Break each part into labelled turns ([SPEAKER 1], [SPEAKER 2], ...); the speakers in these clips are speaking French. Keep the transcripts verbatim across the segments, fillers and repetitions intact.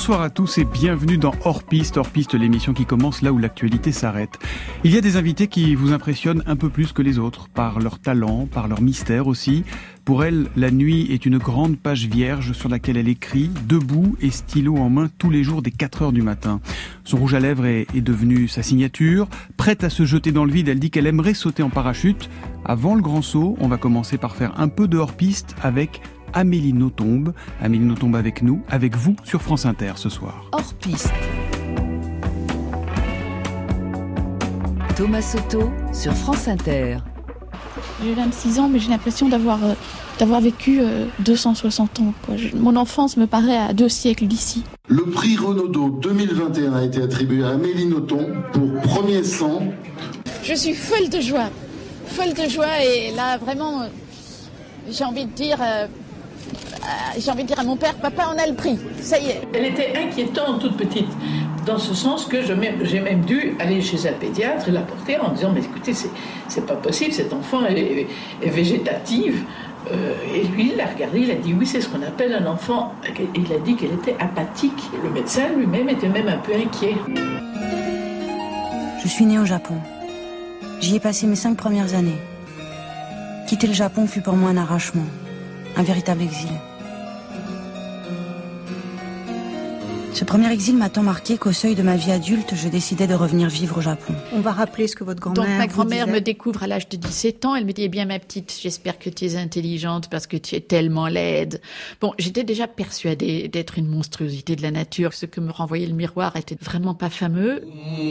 [SPEAKER 1] Bonsoir à tous et bienvenue dans Hors Piste. Hors Piste, l'émission qui commence là où l'actualité s'arrête. Il y a des invités qui vous impressionnent un peu plus que les autres, par leur talent, par leur mystère aussi. Pour elle, la nuit est une grande page vierge sur laquelle elle écrit, debout et stylo en main tous les jours dès quatre heures du matin. Son rouge à lèvres est, est devenu sa signature. Prête à se jeter dans le vide, elle dit qu'elle aimerait sauter en parachute. Avant le grand saut, on va commencer par faire un peu de hors-piste avec Amélie Nothomb. Amélie Nothomb avec nous, avec vous sur France Inter ce soir.
[SPEAKER 2] Hors-piste. Thomas Soto sur France Inter.
[SPEAKER 3] J'ai vingt-six ans, mais j'ai l'impression d'avoir, euh, d'avoir vécu euh, deux cent soixante ans. Quoi. Je, mon enfance me paraît à deux siècles d'ici.
[SPEAKER 4] Le prix Renaudot deux mille vingt et un a été attribué à Amélie Nothomb pour Premier sang.
[SPEAKER 3] Je suis folle de joie, folle de joie, et là vraiment, euh, j'ai envie de dire, euh, euh, j'ai envie de dire à mon père, papa, on a le prix, ça y est.
[SPEAKER 5] Elle était inquiétante toute petite, dans ce sens que je, j'ai même dû aller chez un pédiatre et la porter en disant, mais écoutez, c'est, c'est pas possible, cet enfant est, est végétative. Euh, et lui, il l'a regardé, il a dit, oui, c'est ce qu'on appelle un enfant. Il a dit qu'elle était apathique. Le médecin lui-même était même un peu inquiet.
[SPEAKER 6] Je suis née au Japon. J'y ai passé mes cinq premières années. Quitter le Japon fut pour moi un arrachement, un véritable exil. Ce premier exil m'a tant marqué qu'au seuil de ma vie adulte, je décidai de revenir vivre au Japon.
[SPEAKER 7] On va rappeler ce que votre grand-mère
[SPEAKER 3] Donc ma grand-mère
[SPEAKER 7] vous disait.
[SPEAKER 3] me découvre à l'âge de dix-sept ans. Elle me dit, eh bien ma petite, j'espère que tu es intelligente parce que tu es tellement laide. Bon, j'étais déjà persuadée d'être une monstruosité de la nature. Ce que me renvoyait le miroir était vraiment pas fameux.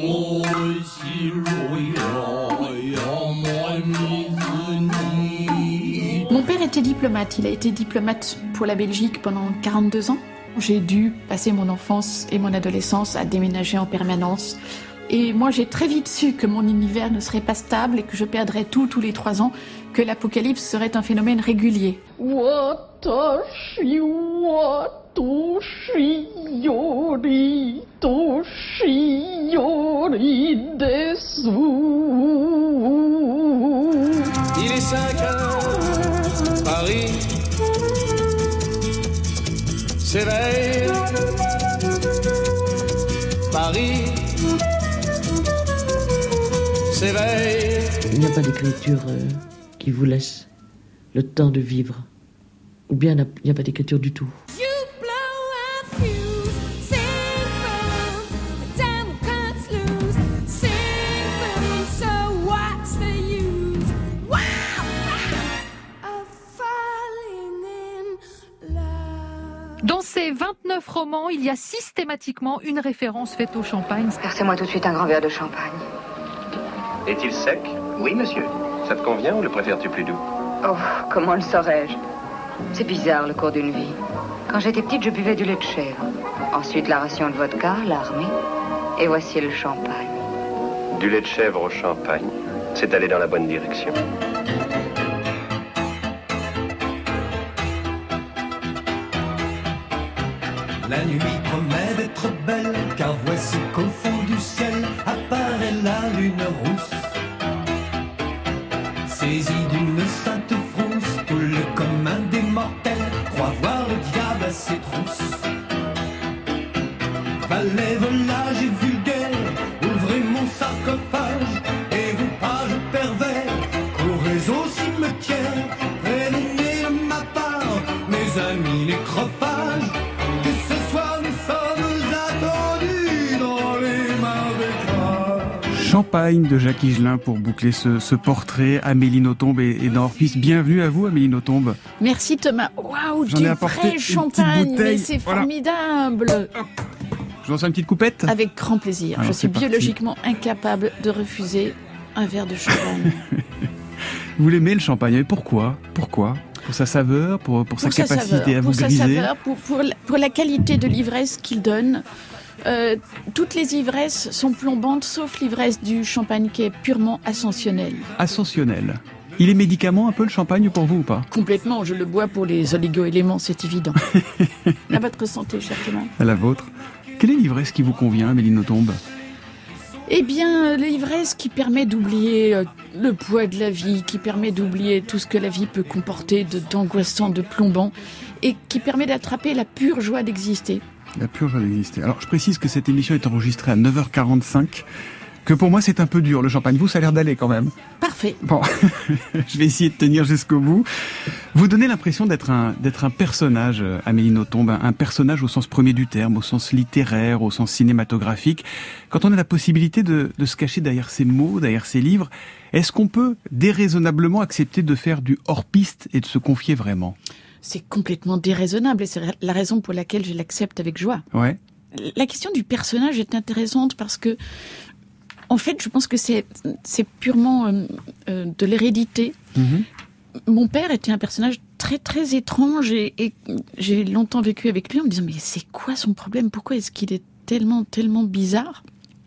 [SPEAKER 3] Mon père était diplomate. Il a été diplomate pour la Belgique pendant quarante-deux ans. J'ai dû passer mon enfance et mon adolescence à déménager en permanence. Et moi, j'ai très vite su que mon univers ne serait pas stable et que je perdrais tout tous les trois ans, que l'apocalypse serait un phénomène régulier. Watashi watoshi yori toshi yori desu.
[SPEAKER 8] Il est cinq heures, Paris s'éveille, Paris s'éveille.
[SPEAKER 5] Il n'y a pas d'écriture euh, qui vous laisse le temps de vivre. Ou bien il n'y a pas d'écriture du tout.
[SPEAKER 9] Dans ces vingt-neuf romans, il y a systématiquement une référence faite au champagne.
[SPEAKER 10] Versez-moi tout de suite un grand verre de champagne.
[SPEAKER 11] Est-il sec? Oui, monsieur. Ça te convient ou le préfères-tu plus doux?
[SPEAKER 10] Oh, comment le saurais-je? C'est bizarre, le cours d'une vie. Quand j'étais petite, je buvais du lait de chèvre. Ensuite, la ration de vodka, l'armée. Et voici le champagne.
[SPEAKER 11] Du lait de chèvre au champagne. C'est aller dans la bonne direction.
[SPEAKER 12] La nuit promet d'être belle, car voici qu'au fond du ciel apparaît la lune rousse. Saisi d'une sainte frousse, tout le commun des mortels croit voir le diable à ses trousses. Valet, volage et vulgaire, ouvrez mon sarcophage, et vous pages pervers, courez au cimetière, prévenez de ma part mes amis les crophages.
[SPEAKER 1] Champagne de Jacques Higelin pour boucler ce, ce portrait. Amélie Nothomb est, est dans Hors-Piste. Bienvenue à vous, Amélie Nothomb.
[SPEAKER 3] Merci Thomas. Waouh,
[SPEAKER 1] J'en
[SPEAKER 3] du
[SPEAKER 1] ai apporté
[SPEAKER 3] vrai
[SPEAKER 1] une
[SPEAKER 3] champagne,
[SPEAKER 1] petite bouteille.
[SPEAKER 3] Mais c'est
[SPEAKER 1] Voilà.
[SPEAKER 3] formidable.
[SPEAKER 1] Hop. Je vous lance une petite coupette.
[SPEAKER 3] Avec grand plaisir.
[SPEAKER 1] Alors,
[SPEAKER 3] Je suis
[SPEAKER 1] c'est parti.
[SPEAKER 3] biologiquement incapable de refuser un verre de champagne.
[SPEAKER 1] Vous l'aimez le champagne, mais pourquoi Pourquoi Pour sa saveur, pour, pour,
[SPEAKER 3] Pour
[SPEAKER 1] sa capacité
[SPEAKER 3] saveur,
[SPEAKER 1] à vous
[SPEAKER 3] pour
[SPEAKER 1] griser
[SPEAKER 3] sa saveur, pour, pour, la, pour la qualité de l'ivresse qu'il donne. Euh, toutes les ivresses sont plombantes, sauf l'ivresse du champagne qui est purement ascensionnelle.
[SPEAKER 1] Ascensionnel. Il est médicament un peu le champagne pour vous ou pas?
[SPEAKER 3] Complètement, je le bois pour les oligo-éléments, c'est évident. À votre santé, cher Clément.
[SPEAKER 1] À la vôtre. Quelle est l'ivresse qui vous convient, Amélie Nothomb?
[SPEAKER 3] Eh bien, l'ivresse qui permet d'oublier euh, le poids de la vie, qui permet d'oublier tout ce que la vie peut comporter de, d'angoissant, de plombant, et qui permet d'attraper la pure joie d'exister.
[SPEAKER 1] La pure joie d'exister. Alors, je précise que cette émission est enregistrée à neuf heures quarante-cinq, que pour moi, c'est un peu dur, le champagne. Vous, ça a l'air d'aller quand même.
[SPEAKER 3] Parfait.
[SPEAKER 1] Bon, je vais essayer de tenir jusqu'au bout. Vous donnez l'impression d'être un, d'être un personnage, Amélie Nothomb, un personnage au sens premier du terme, au sens littéraire, au sens cinématographique. Quand on a la possibilité de, de se cacher derrière ces mots, derrière ces livres, est-ce qu'on peut déraisonnablement accepter de faire du hors-piste et de se confier vraiment ?
[SPEAKER 3] C'est complètement déraisonnable et c'est la raison pour laquelle je l'accepte avec joie.
[SPEAKER 1] Ouais.
[SPEAKER 3] La question du personnage est intéressante parce que, en fait, je pense que c'est, c'est purement euh, euh, de l'hérédité. Mm-hmm. Mon père était un personnage très très étrange et, et j'ai longtemps vécu avec lui en me disant mais c'est quoi son problème ? Pourquoi est-ce qu'il est tellement tellement bizarre ?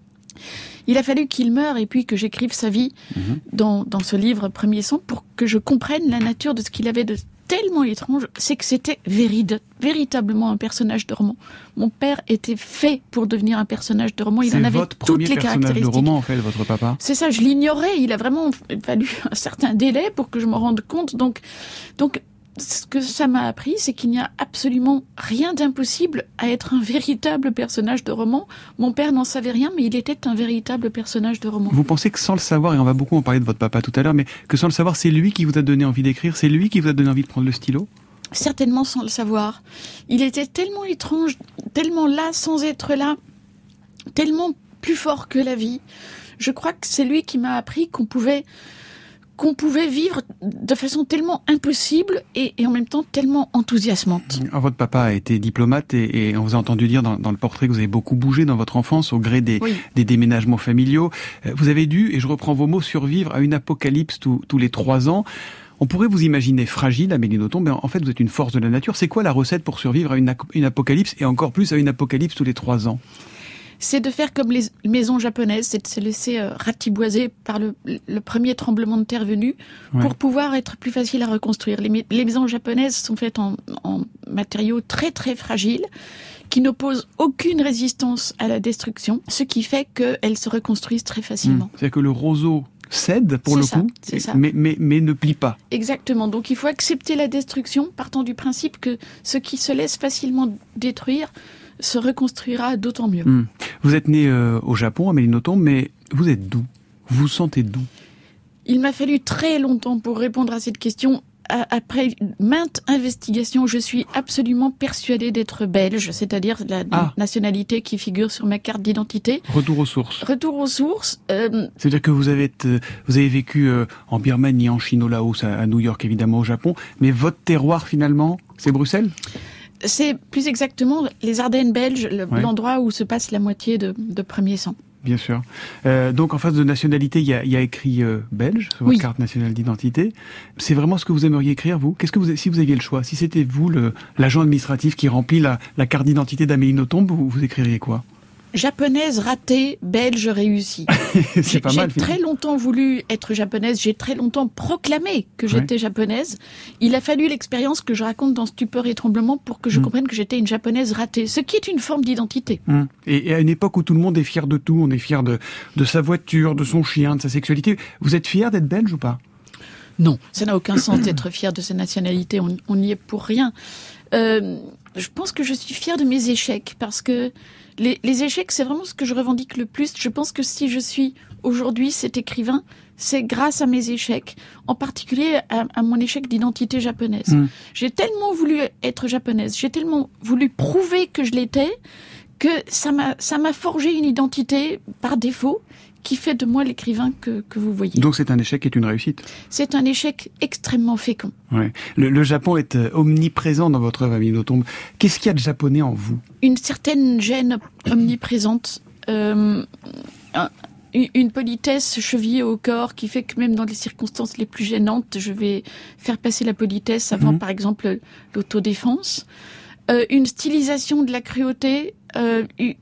[SPEAKER 3] Il a fallu qu'il meure et puis que j'écrive sa vie mmh. dans, dans ce livre Premier sang pour que je comprenne la nature de ce qu'il avait de tellement étrange. C'est que c'était véride, véritablement un personnage de roman. Mon père était fait pour devenir un personnage de roman. Il
[SPEAKER 1] c'est
[SPEAKER 3] en avait toutes les caractéristiques.
[SPEAKER 1] C'est votre premier personnage de roman, en fait, votre papa ?
[SPEAKER 3] C'est ça, je l'ignorais. Il a vraiment fallu un certain délai pour que je me rende compte. Donc, donc ce que ça m'a appris, c'est qu'il n'y a absolument rien d'impossible à être un véritable personnage de roman. Mon père n'en savait rien, mais il était un véritable personnage de roman.
[SPEAKER 1] Vous pensez que sans le savoir, et on va beaucoup en parler de votre papa tout à l'heure, mais que sans le savoir, c'est lui qui vous a donné envie d'écrire, c'est lui qui vous a donné envie de prendre le stylo ?
[SPEAKER 3] Certainement sans le savoir. Il était tellement étrange, tellement là sans être là, tellement plus fort que la vie. Je crois que c'est lui qui m'a appris qu'on pouvait... qu'on pouvait vivre de façon tellement impossible et, et en même temps tellement enthousiasmante.
[SPEAKER 1] Alors, votre papa a été diplomate et, et on vous a entendu dire dans, dans le portrait que vous avez beaucoup bougé dans votre enfance au gré des, oui. des déménagements familiaux. Vous avez dû, et je reprends vos mots, survivre à une apocalypse tous, tous les trois ans. On pourrait vous imaginer fragile, Amélie Nothomb, mais en fait vous êtes une force de la nature. C'est quoi la recette pour survivre à une, une apocalypse et encore plus à une apocalypse tous les trois ans ?
[SPEAKER 3] C'est de faire comme les maisons japonaises, c'est de se laisser euh, ratiboiser par le, le premier tremblement de terre venu ouais. pour pouvoir être plus facile à reconstruire. Les, les maisons japonaises sont faites en, en matériaux très très fragiles qui n'opposent aucune résistance à la destruction, ce qui fait qu'elles se reconstruisent très facilement. Mmh.
[SPEAKER 1] C'est-à-dire que le roseau cède pour
[SPEAKER 3] c'est
[SPEAKER 1] le
[SPEAKER 3] ça,
[SPEAKER 1] coup,
[SPEAKER 3] c'est ça.
[SPEAKER 1] Mais, mais, mais ne plie pas.
[SPEAKER 3] Exactement, donc il faut accepter la destruction partant du principe que ce qui se laisse facilement détruire se reconstruira d'autant mieux. Mmh.
[SPEAKER 1] Vous êtes née euh, au Japon, Amélie Nothomb, mais vous êtes d'où ? Vous vous sentez d'où ?
[SPEAKER 3] Il m'a fallu très longtemps pour répondre à cette question. Après maintes investigations, je suis absolument persuadée d'être belge, c'est-à-dire la ah. nationalité qui figure sur ma carte d'identité.
[SPEAKER 1] Retour aux sources.
[SPEAKER 3] Retour aux sources. Euh...
[SPEAKER 1] C'est-à-dire que vous avez, euh, vous avez vécu euh, en Birmanie, en Chine, au Laos, à, à New York, évidemment, au Japon, mais votre terroir, finalement, c'est Bruxelles ?
[SPEAKER 3] C'est plus exactement les Ardennes belges, le, ouais. l'endroit où se passe la moitié de, de Premier sang.
[SPEAKER 1] Bien sûr. Euh, donc en face de nationalité, il y a, il y a écrit euh, belge sur votre oui. carte nationale d'identité. C'est vraiment ce que vous aimeriez écrire, vous ? Qu'est-ce que vous, si vous aviez le choix, si c'était vous, le, l'agent administratif qui remplit la, la carte d'identité d'Amélie Nothomb, vous, vous écririez quoi ?
[SPEAKER 3] Japonaise ratée, belge réussie.
[SPEAKER 1] C'est
[SPEAKER 3] j'ai,
[SPEAKER 1] pas mal.
[SPEAKER 3] J'ai très longtemps voulu être japonaise, j'ai très longtemps proclamé que j'étais ouais. japonaise. Il a fallu l'expérience que je raconte dans Stupeur et Tremblement pour que je mmh. comprenne que j'étais une japonaise ratée, ce qui est une forme d'identité.
[SPEAKER 1] Mmh. Et, et à une époque où tout le monde est fier de tout, on est fier de, de sa voiture, de son chien, de sa sexualité. Vous êtes fier d'être belge ou pas ?
[SPEAKER 3] Non, ça n'a aucun sens d'être fier de sa nationalité, on, on n'y est pour rien. Euh, je pense que je suis fière de mes échecs parce que Les, les échecs, c'est vraiment ce que je revendique le plus. Je pense que si je suis aujourd'hui cet écrivain, c'est grâce à mes échecs, en particulier à, à mon échec d'identité japonaise. Mmh. J'ai tellement voulu être japonaise, j'ai tellement voulu prouver que je l'étais, que ça m'a, ça m'a forgé une identité par défaut qui fait de moi l'écrivain que, que vous voyez.
[SPEAKER 1] Donc c'est un échec et une réussite.
[SPEAKER 3] C'est un échec extrêmement fécond.
[SPEAKER 1] Ouais. Le, le Japon est omniprésent dans votre œuvre, Amélie Nothomb. Qu'est-ce qu'il y a de japonais en vous ?
[SPEAKER 3] Une certaine gêne omniprésente, euh, un, une politesse chevillée au corps qui fait que même dans les circonstances les plus gênantes, je vais faire passer la politesse avant, mmh. par exemple, l'autodéfense. Euh, une stylisation de la cruauté, euh, une,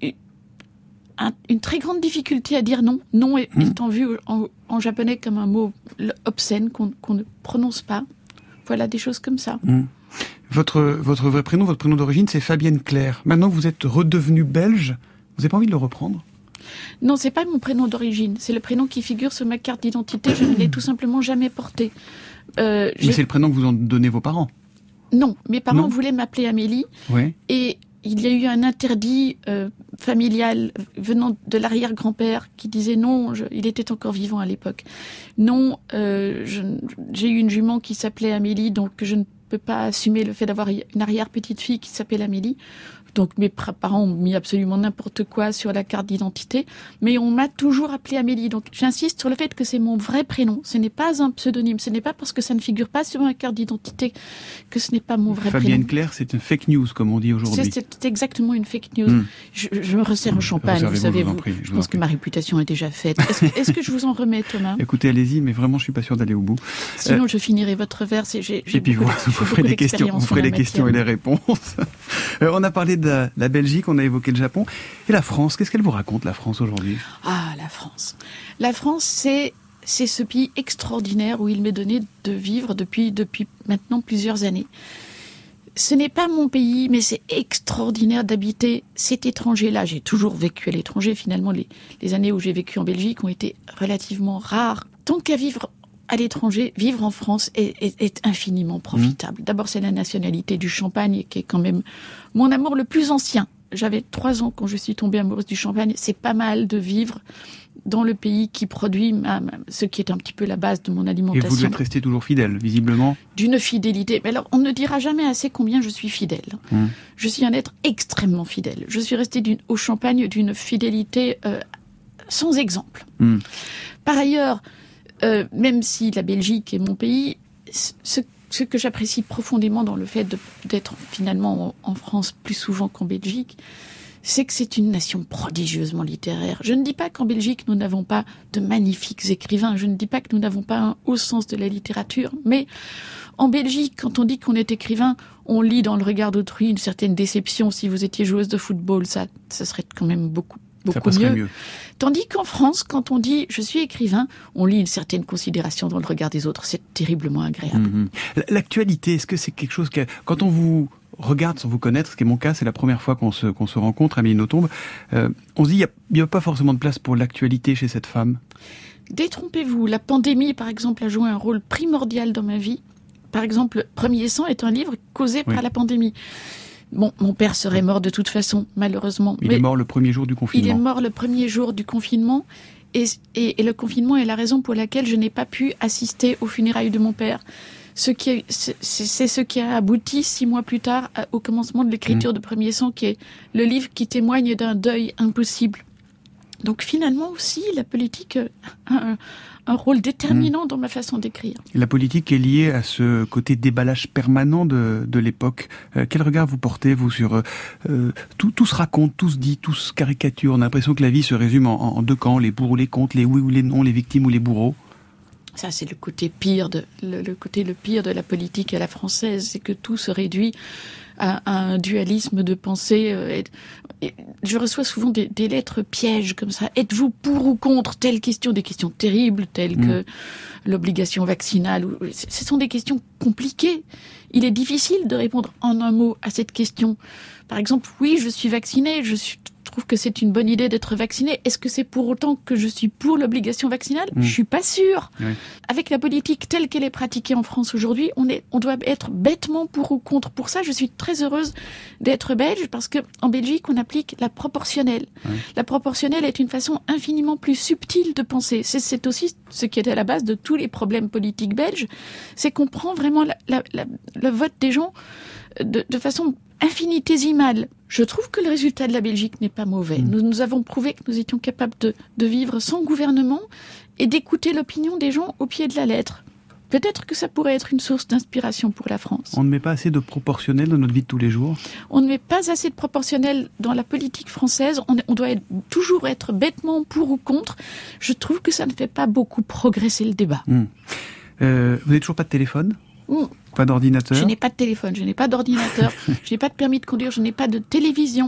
[SPEAKER 3] une très grande difficulté à dire non. Non est, mmh. étant vu en, en japonais comme un mot obscène qu'on, qu'on ne prononce pas. Voilà, des choses comme ça.
[SPEAKER 1] Mmh. Votre, votre vrai prénom, votre prénom d'origine, c'est Fabienne Claire. Maintenant que vous êtes redevenue belge, vous n'avez pas envie de le reprendre ?
[SPEAKER 3] Non, c'est pas mon prénom d'origine. C'est le prénom qui figure sur ma carte d'identité. Je ne l'ai tout simplement jamais porté. Euh,
[SPEAKER 1] Mais j'ai... c'est le prénom que vous ont donné vos parents ?
[SPEAKER 3] Non, mes parents non. voulaient m'appeler Amélie.
[SPEAKER 1] Ouais.
[SPEAKER 3] Et il y a eu un interdit euh, familial venant de l'arrière-grand-père qui disait non, je, il était encore vivant à l'époque. Non, euh, je, j'ai eu une jument qui s'appelait Amélie, donc je ne peux pas assumer le fait d'avoir une arrière-petite-fille qui s'appelle Amélie. Donc mes parents ont mis absolument n'importe quoi sur la carte d'identité, mais on m'a toujours appelée Amélie. Donc j'insiste sur le fait que c'est mon vrai prénom. Ce n'est pas un pseudonyme. Ce n'est pas parce que ça ne figure pas sur ma carte d'identité que ce n'est pas mon vrai
[SPEAKER 1] Fabienne
[SPEAKER 3] prénom.
[SPEAKER 1] Claire, c'est une fake news, comme on dit aujourd'hui.
[SPEAKER 3] C'est, c'est exactement une fake news. Mmh. Je, je me resserre au champagne, vous savez. Vous, je, je pense que ma réputation est déjà faite. Est-ce que, est-ce que je vous en remets, Thomas ?
[SPEAKER 1] Écoutez, allez-y, mais vraiment, je suis pas sûr d'aller au bout.
[SPEAKER 3] Sinon, euh, je finirai votre verre. C'est, j'ai, j'ai
[SPEAKER 1] et puis vous, vous ferez les questions, vous ferez les questions et les réponses. euh, on a parlé de la, la Belgique. On a évoqué le Japon. Et la France, qu'est-ce qu'elle vous raconte, la France, aujourd'hui ?
[SPEAKER 3] Ah, la France. La France, c'est, c'est ce pays extraordinaire où il m'est donné de vivre depuis, depuis maintenant plusieurs années. Ce n'est pas mon pays, mais c'est extraordinaire d'habiter cet étranger-là. J'ai toujours vécu à l'étranger. Finalement, les, les années où j'ai vécu en Belgique ont été relativement rares. Tant qu'à vivre à l'étranger, vivre en France est, est, est infiniment profitable. Mmh. D'abord, c'est la nationalité du Champagne qui est quand même mon amour le plus ancien. J'avais trois ans quand je suis tombée amoureuse du Champagne. C'est pas mal de vivre dans le pays qui produit ma, ma, ce qui est un petit peu la base de mon alimentation.
[SPEAKER 1] Et vous devez rester toujours fidèle, visiblement.
[SPEAKER 3] D'une fidélité. Mais alors, on ne dira jamais assez combien je suis fidèle. Mmh. Je suis un être extrêmement fidèle. Je suis restée d'une, au Champagne d'une fidélité euh, sans exemple. Mmh. Par ailleurs, euh, même si la Belgique est mon pays, ce Ce que j'apprécie profondément dans le fait de, d'être finalement en France plus souvent qu'en Belgique, c'est que c'est une nation prodigieusement littéraire. Je ne dis pas qu'en Belgique, nous n'avons pas de magnifiques écrivains. Je ne dis pas que nous n'avons pas un haut sens de la littérature. Mais en Belgique, quand on dit qu'on est écrivain, on lit dans le regard d'autrui une certaine déception. Si vous étiez joueuse de football, ça, ça serait quand même beaucoup beaucoup mieux. mieux. Tandis qu'en France, quand on dit « je suis écrivain », on lit une certaine considération dans le regard des autres. C'est terriblement agréable.
[SPEAKER 1] Mmh. L'actualité, est-ce que c'est quelque chose que... Quand on vous regarde sans vous connaître, ce qui est mon cas, c'est la première fois qu'on se, qu'on se rencontre, Amélie Nothomb, euh, on se dit il n'y a, a pas forcément de place pour l'actualité chez cette femme.
[SPEAKER 3] Détrompez-vous. La pandémie, par exemple, a joué un rôle primordial dans ma vie. Par exemple, Premier sang est un livre causé oui. par la pandémie. Bon, mon père serait mort de toute façon, malheureusement.
[SPEAKER 1] Il Mais est mort le premier jour du confinement.
[SPEAKER 3] Il est mort le premier jour du confinement. Et, et, et le confinement est la raison pour laquelle je n'ai pas pu assister aux funérailles de mon père. Ce qui est, c'est, c'est ce qui a abouti six mois plus tard au commencement de l'écriture mmh. de Premier sang, qui est le livre qui témoigne d'un deuil impossible. Donc finalement aussi, la politique a un, un rôle déterminant mmh. dans ma façon d'écrire.
[SPEAKER 1] La politique est liée à ce côté déballage permanent de, de l'époque. Euh, quel regard vous portez, vous, sur... Euh, tout, tout se raconte, tout se dit, tout se caricature. On a l'impression que la vie se résume en, en deux camps, les pour ou les contre, les oui ou les non, les victimes ou les bourreaux.
[SPEAKER 3] Ça, c'est le côté pire de, le, le côté le pire de la politique à la française, c'est que tout se réduit à, à un dualisme de pensée. Et, et je reçois souvent des, des lettres pièges comme ça. Êtes-vous pour ou contre telle question? Des questions terribles, telles mmh. que l'obligation vaccinale. Ce sont des questions compliquées. Il est difficile de répondre en un mot à cette question. Par exemple, oui, je suis vaccinée, je suis... Je trouve que c'est une bonne idée d'être vacciné. Est-ce que c'est pour autant que je suis pour l'obligation vaccinale ? mmh. Je suis pas sûre. Oui. Avec la politique telle qu'elle est pratiquée en France aujourd'hui, on est, on doit être bêtement pour ou contre. Pour ça, je suis très heureuse d'être belge parce que en Belgique, on applique la proportionnelle. Oui. La proportionnelle est une façon infiniment plus subtile de penser. C'est, c'est aussi ce qui est à la base de tous les problèmes politiques belges. C'est qu'on prend vraiment la, la, la, le vote des gens de, de façon infinitésimale. Je trouve que le résultat de la Belgique n'est pas mauvais. Mmh. Nous, nous avons prouvé que nous étions capables de, de vivre sans gouvernement et d'écouter l'opinion des gens au pied de la lettre. Peut-être que ça pourrait être une source d'inspiration pour la France.
[SPEAKER 1] On ne met pas assez de proportionnel dans notre vie de tous les jours ?
[SPEAKER 3] On ne met pas assez de proportionnel dans la politique française. On, on doit être, toujours être bêtement pour ou contre. Je trouve que ça ne fait pas beaucoup progresser le débat.
[SPEAKER 1] Mmh. Euh, vous n'avez toujours pas de téléphone ? Mmh. Pas d'ordinateur ?
[SPEAKER 3] Je n'ai pas de téléphone, je n'ai pas d'ordinateur, je n'ai pas de permis de conduire, je n'ai pas de télévision.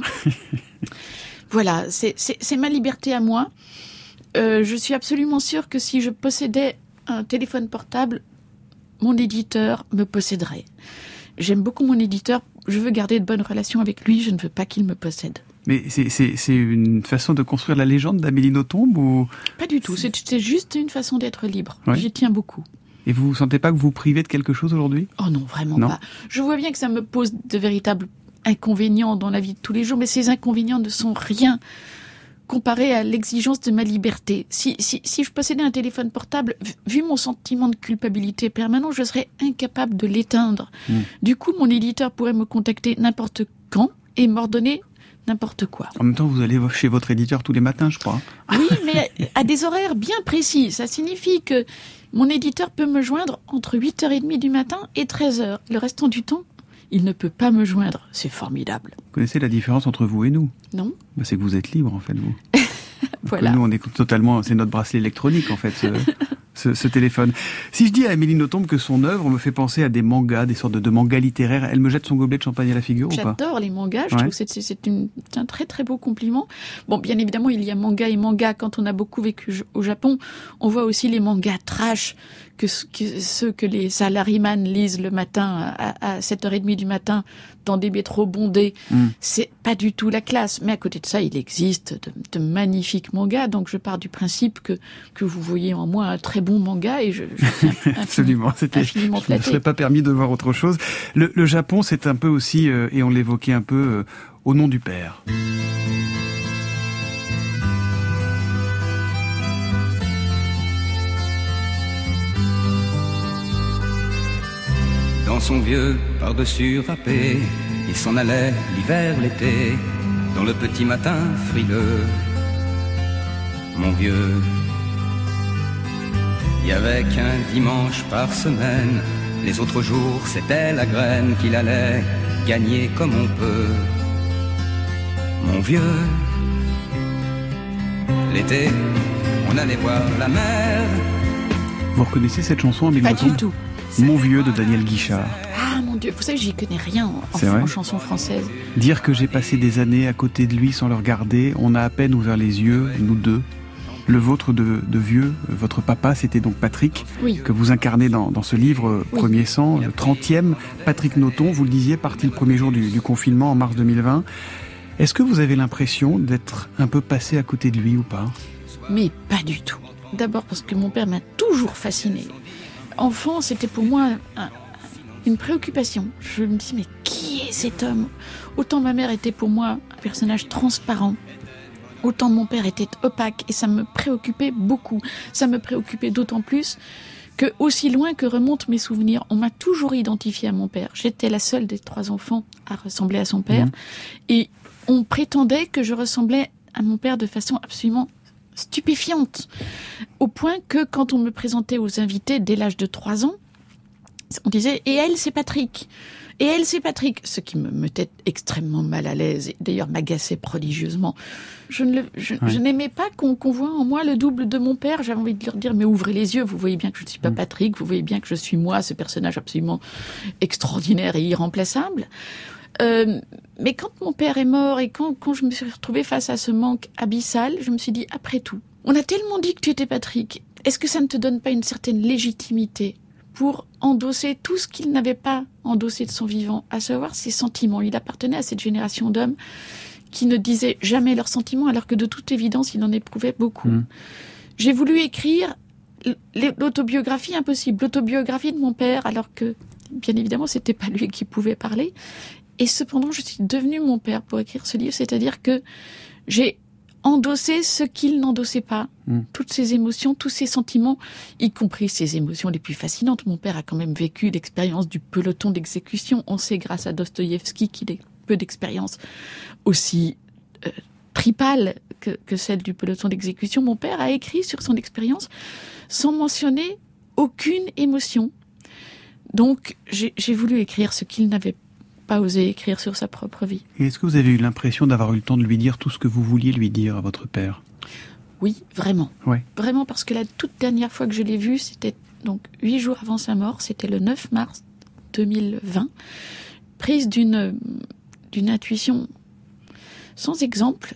[SPEAKER 3] Voilà, c'est, c'est, c'est ma liberté à moi. Euh, je suis absolument sûre que si je possédais un téléphone portable, mon éditeur me posséderait. J'aime beaucoup mon éditeur, je veux garder de bonnes relations avec lui, je ne veux pas qu'il me possède.
[SPEAKER 1] Mais c'est, c'est, c'est une façon de construire la légende d'Amélie Nothomb ou...
[SPEAKER 3] Pas du tout, c'est, c'est juste une façon d'être libre.
[SPEAKER 1] Ouais.
[SPEAKER 3] J'y tiens beaucoup.
[SPEAKER 1] Et vous ne sentez pas que vous vous privez de quelque chose aujourd'hui ?
[SPEAKER 3] Oh non, vraiment
[SPEAKER 1] non.
[SPEAKER 3] pas. Je vois bien que ça me pose de véritables inconvénients dans la vie de tous les jours, mais ces inconvénients ne sont rien comparé à l'exigence de ma liberté. Si, si, si je possédais un téléphone portable, vu mon sentiment de culpabilité permanent, je serais incapable de l'éteindre. Mmh. Du coup, mon éditeur pourrait me contacter n'importe quand et m'ordonner n'importe quoi.
[SPEAKER 1] En même temps, vous allez chez votre éditeur tous les matins, je crois.
[SPEAKER 3] Oui, mais à des horaires bien précis. Ça signifie que mon éditeur peut me joindre entre huit heures trente du matin et treize heures. Le restant du temps, il ne peut pas me joindre. C'est formidable.
[SPEAKER 1] Vous connaissez la différence entre vous et nous ?
[SPEAKER 3] Non.
[SPEAKER 1] Bah, c'est que vous êtes libre, en fait, vous.
[SPEAKER 3] Voilà.
[SPEAKER 1] Nous, on est totalement... C'est notre bracelet électronique, en fait, ce, ce, ce téléphone. Si je dis à Amélie Nothomb que son œuvre me fait penser à des mangas, des sortes de, de mangas littéraires, elle me jette son gobelet de champagne à la figure ou pas ?
[SPEAKER 3] J'adore les mangas. Je
[SPEAKER 1] ouais.
[SPEAKER 3] trouve que c'est, c'est, c'est, une, c'est un très, très beau compliment. Bon, bien évidemment, il y a manga et manga. Quand on a beaucoup vécu au Japon, on voit aussi les mangas trash, que, que ceux que les salaryman lisent le matin à, à sept heures trente du matin dans des métros bondés. Mm. C'est pas du tout la classe. Mais à côté de ça, il existe de, de magnifiques mangas. Donc je pars du principe que, que vous voyez en moi un très bon manga et je, je suis infini,
[SPEAKER 1] absolument, c'était,
[SPEAKER 3] infiniment flatté.
[SPEAKER 1] Je ne serais pas permis de voir autre chose. Le, le Japon, c'est un peu aussi, euh, et on l'évoquait un peu, euh, au nom du père.
[SPEAKER 7] Dans son vieux par-dessus râpé, il s'en allait l'hiver, l'été, dans le petit matin frileux. Mon vieux, il y avait qu'un dimanche par semaine, les autres jours c'était la graine qu'il allait gagner comme on peut. Mon vieux, l'été, on allait voir la mer.
[SPEAKER 1] Vous reconnaissez cette chanson, Amélie Nothomb ?
[SPEAKER 3] Pas du tout.
[SPEAKER 1] Mon vieux de Daniel Guichard.
[SPEAKER 3] Ah mon Dieu, vous savez, j'y connais rien en, en, en chanson française.
[SPEAKER 1] Dire que j'ai passé des années à côté de lui sans le regarder, on a à peine ouvert les yeux, nous deux. Le vôtre de, de vieux, votre papa, c'était donc Patrick,
[SPEAKER 3] oui.
[SPEAKER 1] que vous incarnez dans, dans ce livre
[SPEAKER 3] oui.
[SPEAKER 1] Premier sang, le trentième. Patrick Nothomb, vous le disiez, parti le premier jour du, du confinement en mars deux mille vingt. Est-ce que vous avez l'impression d'être un peu passé à côté de lui ou pas ?
[SPEAKER 3] Mais pas du tout. D'abord parce que mon père m'a toujours fasciné. Enfant, c'était pour moi un, une préoccupation. Je me dis, mais qui est cet homme ? Autant ma mère était pour moi un personnage transparent, autant mon père était opaque, et ça me préoccupait beaucoup. Ça me préoccupait d'autant plus que, aussi loin que remontent mes souvenirs, on m'a toujours identifié à mon père. J'étais la seule des trois enfants à ressembler à son père, mmh. et on prétendait que je ressemblais à mon père de façon absolument stupéfiante, au point que quand on me présentait aux invités dès l'âge de trois ans, on disait « et elle, c'est Patrick ». Et elle, c'est Patrick, ce qui me mettait extrêmement mal à l'aise, et d'ailleurs m'agaçait prodigieusement. Je, ne le, je, ouais. je n'aimais pas qu'on, qu'on voit en moi le double de mon père. J'avais envie de leur dire, mais ouvrez les yeux, vous voyez bien que je ne suis pas Patrick, vous voyez bien que je suis moi, ce personnage absolument extraordinaire et irremplaçable. Euh, mais quand mon père est mort et quand, quand je me suis retrouvée face à ce manque abyssal, je me suis dit, après tout, on a tellement dit que tu étais Patrick, est-ce que ça ne te donne pas une certaine légitimité pour endosser tout ce qu'il n'avait pas endossé de son vivant, à savoir ses sentiments. Il appartenait à cette génération d'hommes qui ne disaient jamais leurs sentiments, alors que de toute évidence, il en éprouvait beaucoup. Mmh. J'ai voulu écrire l'autobiographie impossible, l'autobiographie de mon père, alors que, bien évidemment, c'était pas lui qui pouvait parler. Et cependant, je suis devenue mon père pour écrire ce livre, c'est-à-dire que j'ai endosser ce qu'il n'endossait pas, mmh. toutes ses émotions, tous ses sentiments, y compris ses émotions les plus fascinantes. Mon père a quand même vécu l'expérience du peloton d'exécution. On sait grâce à Dostoïevski qu'il a peu d'expérience aussi euh, tripale que, que celle du peloton d'exécution. Mon père a écrit sur son expérience sans mentionner aucune émotion. Donc j'ai, j'ai voulu écrire ce qu'il n'avait pas pas osé écrire sur sa propre vie.
[SPEAKER 1] Et est-ce que vous avez eu l'impression d'avoir eu le temps de lui dire tout ce que vous vouliez lui dire à votre père ?
[SPEAKER 3] Oui, vraiment.
[SPEAKER 1] Ouais.
[SPEAKER 3] Vraiment, parce que la toute dernière fois que je l'ai vu, c'était donc huit jours avant sa mort, c'était le neuf mars deux mille vingt, prise d'une, d'une intuition sans exemple.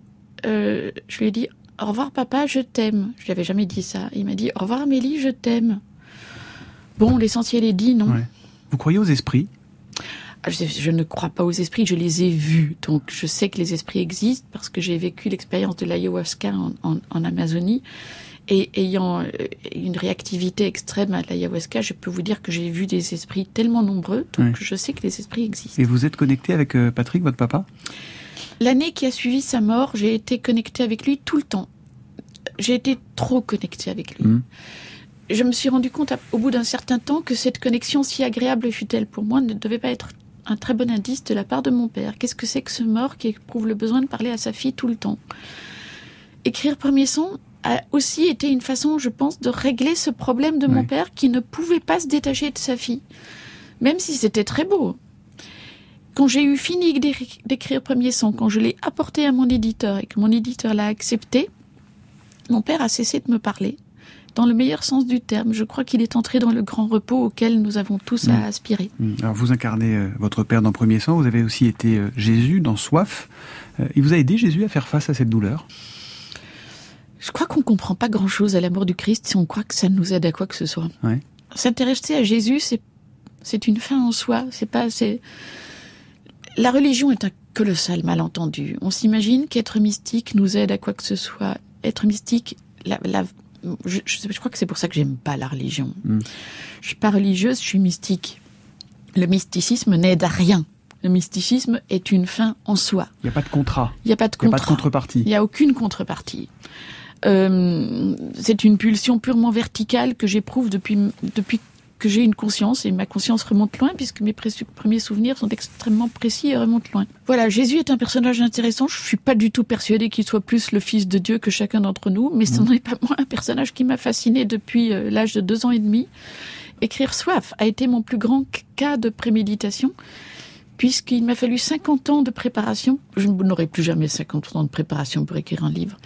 [SPEAKER 3] Euh, je lui ai dit « Au revoir papa, je t'aime ». Je lui avais jamais dit ça. Il m'a dit « Au revoir Amélie, je t'aime ». Bon, l'essentiel est dit, non ?
[SPEAKER 1] Ouais. Vous croyez aux esprits ?
[SPEAKER 3] Je, je ne crois pas aux esprits, je les ai vus. Donc, je sais que les esprits existent parce que j'ai vécu l'expérience de l'ayahuasca en, en, en Amazonie. Et ayant une réactivité extrême à l'ayahuasca, je peux vous dire que j'ai vu des esprits tellement nombreux, donc oui. je sais que les esprits existent.
[SPEAKER 1] Et vous êtes connecté avec Patrick, votre papa ?
[SPEAKER 3] L'année qui a suivi sa mort, j'ai été connectée avec lui tout le temps. J'ai été trop connectée avec lui. Mmh. Je me suis rendu compte au bout d'un certain temps que cette connexion, si agréable fut-elle pour moi, ne devait pas être un très bon indice de la part de mon père. Qu'est-ce que c'est que ce mort qui éprouve le besoin de parler à sa fille tout le temps ? Écrire Premier Son a aussi été une façon, je pense, de régler ce problème de oui. mon père qui ne pouvait pas se détacher de sa fille, même si c'était très beau. Quand j'ai eu fini d'écrire Premier Son, quand je l'ai apporté à mon éditeur et que mon éditeur l'a accepté, mon père a cessé de me parler. Dans le meilleur sens du terme, je crois qu'il est entré dans le grand repos auquel nous avons tous mmh. à aspirer.
[SPEAKER 1] Alors vous incarnez euh, votre père dans Premier Sang, vous avez aussi été euh, Jésus dans Soif. Euh, il vous a aidé, Jésus, à faire face à cette douleur ?
[SPEAKER 3] Je crois qu'on ne comprend pas grand-chose à la mort du Christ si on croit que ça nous aide à quoi que ce soit. Ouais. S'intéresser à Jésus, c'est, c'est une fin en soi. C'est pas, c'est... La religion est un colossal malentendu. On s'imagine qu'être mystique nous aide à quoi que ce soit. Être mystique... La, la, Je, je, je crois que c'est pour ça que j'aime pas la religion. Mm. Je suis pas religieuse, je suis mystique. Le mysticisme n'aide à rien. Le mysticisme est une fin en soi.
[SPEAKER 1] Il n'y a pas de contrat.
[SPEAKER 3] Il n'y a pas de contrat.
[SPEAKER 1] Il n'y a pas de contrepartie.
[SPEAKER 3] Il n'y a aucune contrepartie. Euh, c'est une pulsion purement verticale que j'éprouve depuis, depuis que j'ai une conscience, et ma conscience remonte loin, puisque mes pré- premiers souvenirs sont extrêmement précis et remontent loin. Voilà, Jésus est un personnage intéressant, je suis pas du tout persuadée qu'il soit plus le fils de Dieu que chacun d'entre nous, mais mmh. ce n'est pas moins un personnage qui m'a fascinée depuis euh, l'âge de deux ans et demi. Écrire Soif a été mon plus grand cas de préméditation, puisqu'il m'a fallu cinquante ans de préparation. Je n'aurai plus jamais cinquante ans de préparation pour écrire un livre.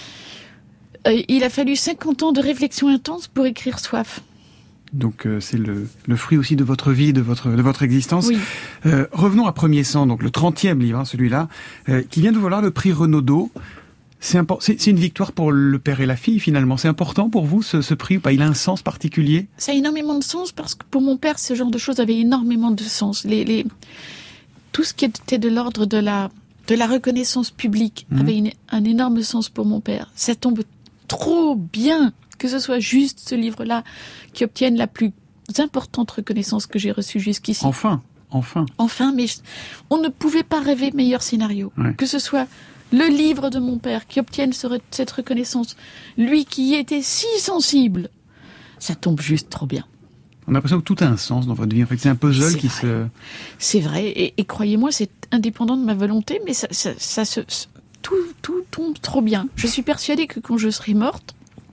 [SPEAKER 3] Euh, il a fallu cinquante ans de réflexion intense pour écrire Soif.
[SPEAKER 1] Donc euh, c'est le, le fruit aussi de votre vie, de votre, de votre existence.
[SPEAKER 3] Oui.
[SPEAKER 1] Euh, revenons à Premier Sang, donc le trentième livre, hein, celui-là, euh, qui vient de valoir le prix Renaudot. C'est, impor- c'est, c'est une victoire pour le père et la fille, finalement. C'est important pour vous, ce, ce prix, ou pas ? Il a un sens particulier ?
[SPEAKER 3] Ça a énormément de sens, parce que pour mon père, ce genre de choses avait énormément de sens. Les, les... Tout ce qui était de l'ordre de la, de la reconnaissance publique mmh. avait une, un énorme sens pour mon père. Ça tombe trop bien que ce soit juste ce livre-là qui obtienne la plus importante reconnaissance que j'ai reçue jusqu'ici.
[SPEAKER 1] Enfin, enfin.
[SPEAKER 3] Enfin, mais on ne pouvait pas rêver meilleur scénario. Ouais. Que ce soit le livre de mon père qui obtienne ce, cette reconnaissance, lui qui y était si sensible, ça tombe juste trop bien.
[SPEAKER 1] On a l'impression que tout a un sens dans votre vie. En fait, c'est un puzzle c'est qui
[SPEAKER 3] vrai.
[SPEAKER 1] se...
[SPEAKER 3] C'est vrai, et, et croyez-moi, c'est indépendant de ma volonté, mais ça, ça, ça se... Tout, tout tombe trop bien. Je suis persuadée que quand je serai morte,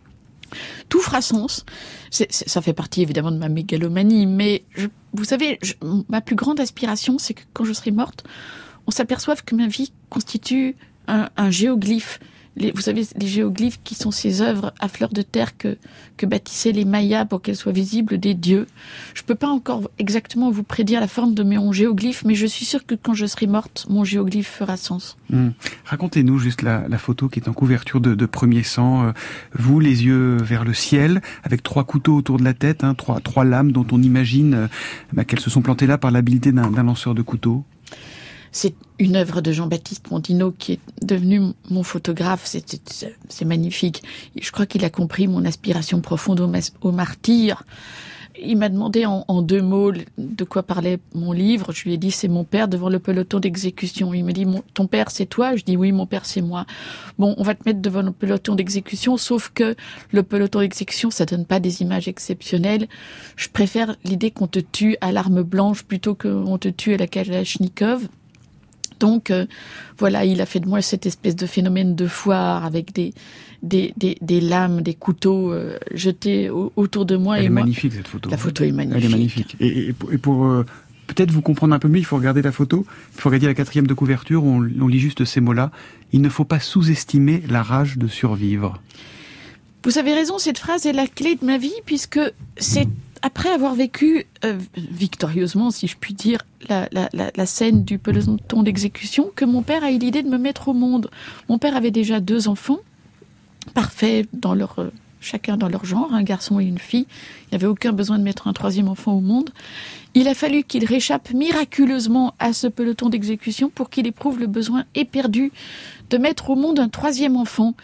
[SPEAKER 3] tout fera sens. C'est, c'est, ça fait partie évidemment de ma mégalomanie, mais je, vous savez, je, ma plus grande aspiration, c'est que quand je serai morte, on s'aperçoive que ma vie constitue un, un géoglyphe. Les, vous savez, les géoglyphes qui sont ces œuvres à fleur de terre que, que bâtissaient les Mayas pour qu'elles soient visibles des dieux. Je peux pas encore exactement vous prédire la forme de mon géoglyphe, mais je suis sûre que quand je serai morte, mon géoglyphe fera sens.
[SPEAKER 1] Mmh. Racontez-nous juste la, la photo qui est en couverture de, de Premier Sang. Euh, vous, les yeux vers le ciel, avec trois couteaux autour de la tête, hein, trois, trois lames dont on imagine euh, bah, qu'elles se sont plantées là par l'habileté d'un, d'un lanceur de couteaux.
[SPEAKER 3] C'est une œuvre de Jean-Baptiste Mondino qui est devenu mon photographe. C'est, c'est, c'est magnifique. Je crois qu'il a compris mon aspiration profonde au, mas- au martyr. Il m'a demandé en, en deux mots de quoi parlait mon livre. Je lui ai dit, c'est mon père devant le peloton d'exécution. Il me dit, mon, ton père, c'est toi? Je dis, oui, mon père, c'est moi. Bon, on va te mettre devant le peloton d'exécution, sauf que le peloton d'exécution, ça donne pas des images exceptionnelles. Je préfère l'idée qu'on te tue à l'arme blanche plutôt qu'on te tue à la Kalachnikov. Donc, euh, voilà, il a fait de moi cette espèce de phénomène de foire avec des, des, des, des lames, des couteaux euh, jetés au, autour de moi.
[SPEAKER 1] Elle
[SPEAKER 3] et
[SPEAKER 1] est
[SPEAKER 3] moi,
[SPEAKER 1] magnifique, cette photo.
[SPEAKER 3] La photo est magnifique.
[SPEAKER 1] Elle est magnifique. Et, et pour, et pour euh, peut-être vous comprendre un peu mieux, il faut regarder la photo, il faut regarder la quatrième de couverture, où on, on lit juste ces mots-là. Il ne faut pas sous-estimer la rage de survivre.
[SPEAKER 3] Vous avez raison, cette phrase est la clé de ma vie, puisque c'est après avoir vécu euh, victorieusement, si je puis dire, la, la, la, la scène du peloton d'exécution, que mon père a eu l'idée de me mettre au monde. Mon père avait déjà deux enfants, parfaits dans leur, euh, chacun dans leur genre, un garçon et une fille. Il n'y avait aucun besoin de mettre un troisième enfant au monde. Il a fallu qu'il réchappe miraculeusement à ce peloton d'exécution pour qu'il éprouve le besoin éperdu de mettre au monde un troisième enfant.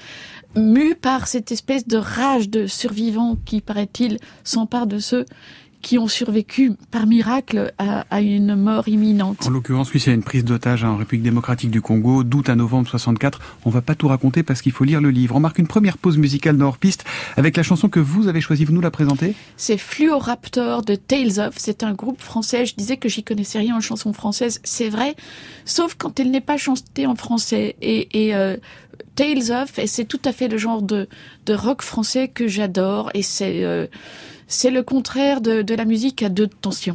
[SPEAKER 3] mue par cette espèce de rage de survivants qui, paraît-il, s'empare de ceux qui ont survécu par miracle à, à une mort imminente.
[SPEAKER 1] En l'occurrence, oui, c'est une prise d'otage en République démocratique du Congo, d'août à novembre soixante-quatre. On va pas tout raconter parce qu'il faut lire le livre. On marque une première pause musicale dans Hors-Piste avec la chanson que vous avez choisie. Vous nous la présentez ?
[SPEAKER 3] C'est Fluoraptor de Tales of. C'est un groupe français. Je disais que j'y connaissais rien en chanson française. C'est vrai, sauf quand elle n'est pas chantée en français. Et, et euh, Tales of, et c'est tout à fait le genre de, de rock français que j'adore. Et c'est... Euh, C'est le contraire de, de la musique à deux tensions.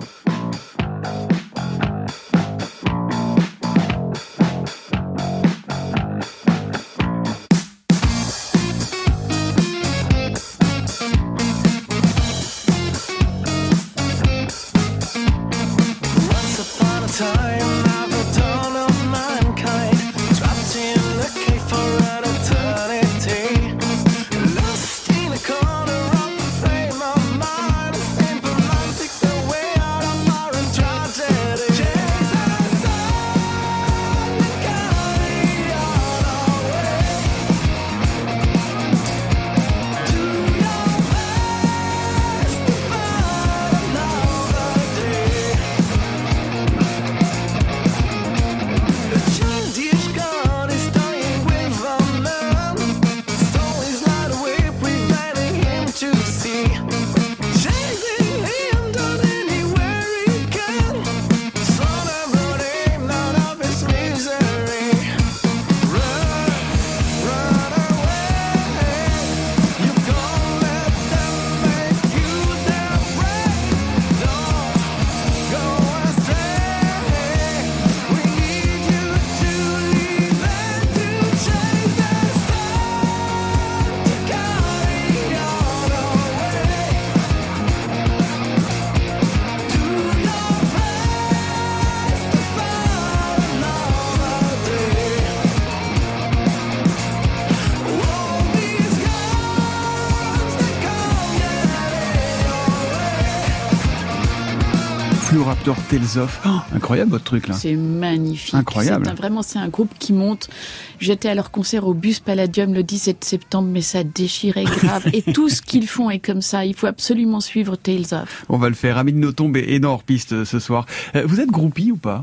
[SPEAKER 1] Fluoraptor, Tales of. Oh, incroyable votre truc là.
[SPEAKER 3] C'est magnifique.
[SPEAKER 1] Incroyable.
[SPEAKER 3] C'est un, vraiment, c'est un groupe qui monte. J'étais à leur concert au Bus Palladium le dix-sept septembre, mais ça déchirait grave. Et tout ce qu'ils font est comme ça. Il faut absolument suivre Tales of.
[SPEAKER 1] On va le faire. Amine Nothomb et dans Hors-Piste ce soir. Vous êtes groupie ou pas ?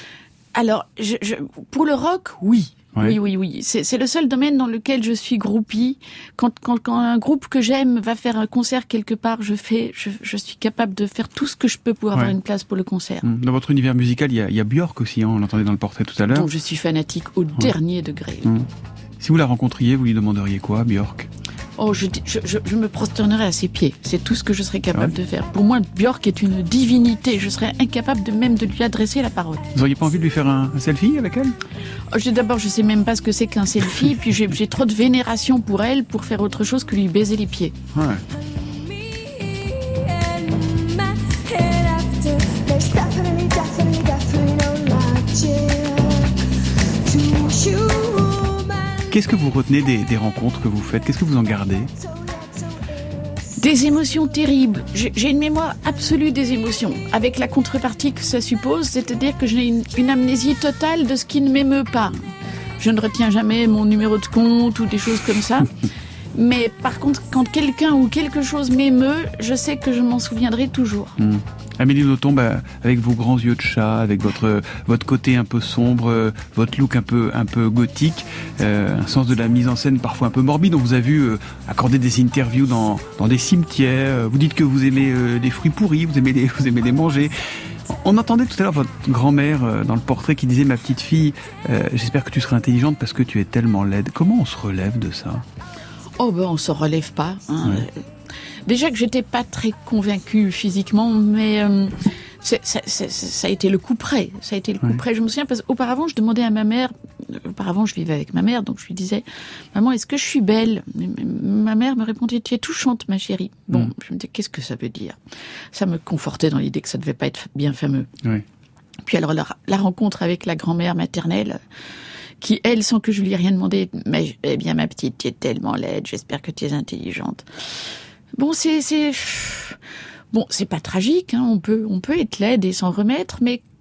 [SPEAKER 3] Alors, je, je, pour le rock, oui.
[SPEAKER 1] Ouais.
[SPEAKER 3] Oui, oui, oui. C'est, c'est le seul domaine dans lequel je suis groupie. Quand, quand, quand un groupe que j'aime va faire un concert quelque part, je fais, je, je suis capable de faire tout ce que je peux pour avoir ouais. une place pour le concert.
[SPEAKER 1] Dans votre univers musical, il y a, il y a Björk aussi, hein, on l'entendait dans le portrait tout à l'heure.
[SPEAKER 3] Donc je suis fanatique au ouais. dernier degré.
[SPEAKER 1] Mmh. Si vous la rencontriez, vous lui demanderiez quoi, Björk ?
[SPEAKER 3] Oh, je, je, je, je me prosternerais à ses pieds. C'est tout ce que je serais capable ouais. de faire. Pour moi, Björk est une divinité. Je serais incapable de même de lui adresser la parole.
[SPEAKER 1] Vous n'auriez pas envie de lui faire un, un selfie avec elle ?
[SPEAKER 3] oh, je, D'abord, je sais même pas ce que c'est qu'un selfie. Puis j'ai, j'ai trop de vénération pour elle pour faire autre chose que lui baiser les pieds.
[SPEAKER 1] Ouais. Qu'est-ce que vous retenez des, des rencontres que vous faites ? Qu'est-ce que vous en gardez ?
[SPEAKER 3] Des émotions terribles. J'ai, j'ai une mémoire absolue des émotions, avec la contrepartie que ça suppose, c'est-à-dire que j'ai une, une amnésie totale de ce qui ne m'émeut pas. Je ne retiens jamais mon numéro de compte ou des choses comme ça. Mais par contre, quand quelqu'un ou quelque chose m'émeut, je sais que je m'en souviendrai toujours.
[SPEAKER 1] Mmh. Amélie Nothomb, bah, avec vos grands yeux de chat, avec votre votre côté un peu sombre, euh, votre look un peu un peu gothique, euh, un sens de la mise en scène parfois un peu morbide. On vous a vu euh, accorder des interviews dans dans des cimetières. Vous dites que vous aimez euh, les fruits pourris, vous aimez les vous aimez les manger. On entendait tout à l'heure votre grand-mère euh, dans le portrait qui disait « Ma petite fille, euh, j'espère que tu seras intelligente parce que tu es tellement laide ». Comment on se relève de ça ?
[SPEAKER 3] Oh ben on se relève pas. Hein.
[SPEAKER 1] Ouais.
[SPEAKER 3] Déjà que j'étais pas très convaincue physiquement, mais euh, c'est, c'est, c'est, ça a été le coup près. Ça a été le coup ouais. près. Je me souviens parce qu'auparavant je demandais à ma mère. Auparavant je vivais avec ma mère, donc je lui disais « Maman, est-ce que je suis belle ?» Ma mère me répondait « Tu es touchante, ma chérie. » Bon, mmh. je me disais qu'est-ce que ça veut dire ? Ça me confortait dans l'idée que ça devait pas être bien fameux.
[SPEAKER 1] Ouais.
[SPEAKER 3] Puis alors la, la rencontre avec la grand-mère maternelle. Qui, elle, sans que je lui ai rien demandé, mais eh bien, ma petite, tu es tellement laide, j'espère que tu es intelligente. Bon, c'est, c'est, bon, c'est pas tragique, hein, on peut, on peut être laide et s'en remettre, mais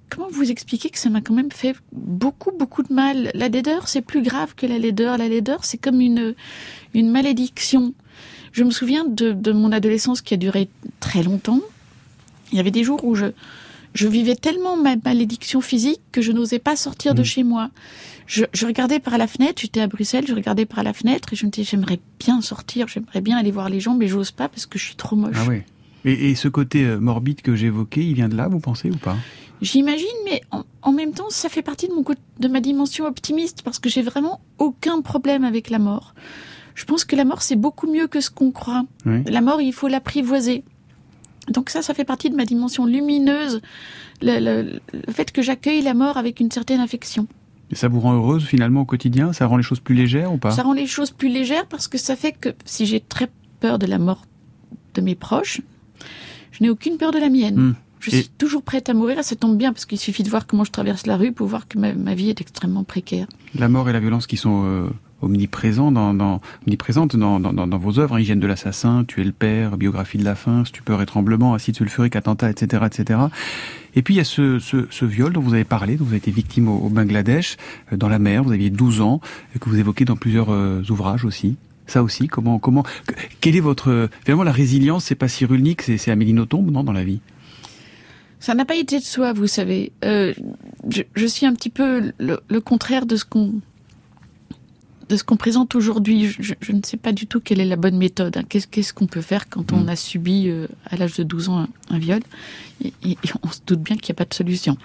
[SPEAKER 3] comment vous expliquer que ça m'a quand même fait beaucoup, beaucoup de mal. La laideur, c'est plus grave que la laideur. La laideur, c'est comme une, une malédiction. Je me souviens de, de mon adolescence qui a duré très longtemps. Il y avait des jours où je, je vivais tellement ma malédiction physique que je n'osais pas sortir mmh. de chez moi. Je, je regardais par la fenêtre, j'étais à Bruxelles, je regardais par la fenêtre et je me disais, j'aimerais bien sortir, j'aimerais bien aller voir les gens, mais j'ose pas parce que je suis trop moche.
[SPEAKER 1] Ah oui. Et, et ce côté morbide que j'évoquais, il vient de là, vous pensez, ou pas ?
[SPEAKER 3] J'imagine, mais en, en même temps, ça fait partie de, mon, de ma dimension optimiste, parce que j'ai vraiment aucun problème avec la mort. Je pense que la mort, c'est beaucoup mieux que ce qu'on croit. Oui. La mort, il faut l'apprivoiser. Donc ça, ça fait partie de ma dimension lumineuse, le, le, le fait que j'accueille la mort avec une certaine affection.
[SPEAKER 1] Et ça vous rend heureuse, finalement, au quotidien ? Ça rend les choses plus légères, ou pas ?
[SPEAKER 3] Ça rend les choses plus légères, parce que ça fait que, si j'ai très peur de la mort de mes proches, je n'ai aucune peur de la mienne. Mmh. Je suis et... toujours prête à mourir, et ça tombe bien, parce qu'il suffit de voir comment je traverse la rue pour voir que ma, ma vie est extrêmement précaire.
[SPEAKER 1] La mort et la violence qui sont euh, omniprésents dans, dans, omniprésentes dans, dans, dans, dans vos œuvres, hein, Hygiène de l'assassin, Tuer le père, Biographie de la faim, Stupeur et tremblement, Acide sulfurique, Attentat, et cetera, et cetera. Et puis il y a ce, ce, ce viol dont vous avez parlé, dont vous avez été victime au, au Bangladesh, euh, dans la mer, vous aviez douze ans, et que vous évoquez dans plusieurs euh, ouvrages aussi. Ça aussi, comment, comment, quelle est votre, finalement la résilience, c'est pas Cyrulnik, c'est, c'est Amélie Nothomb, non, dans la vie ?
[SPEAKER 3] Ça n'a pas été de soi, vous savez. Euh, je, je suis un petit peu le, le contraire de ce qu'on, de ce qu'on présente aujourd'hui. Je, je ne sais pas du tout quelle est la bonne méthode. Hein. Qu'est-ce, qu'est-ce qu'on peut faire quand on a subi, euh, à l'âge de douze ans, un, un viol ? et, et, et on se doute bien qu'il n'y a pas de solution.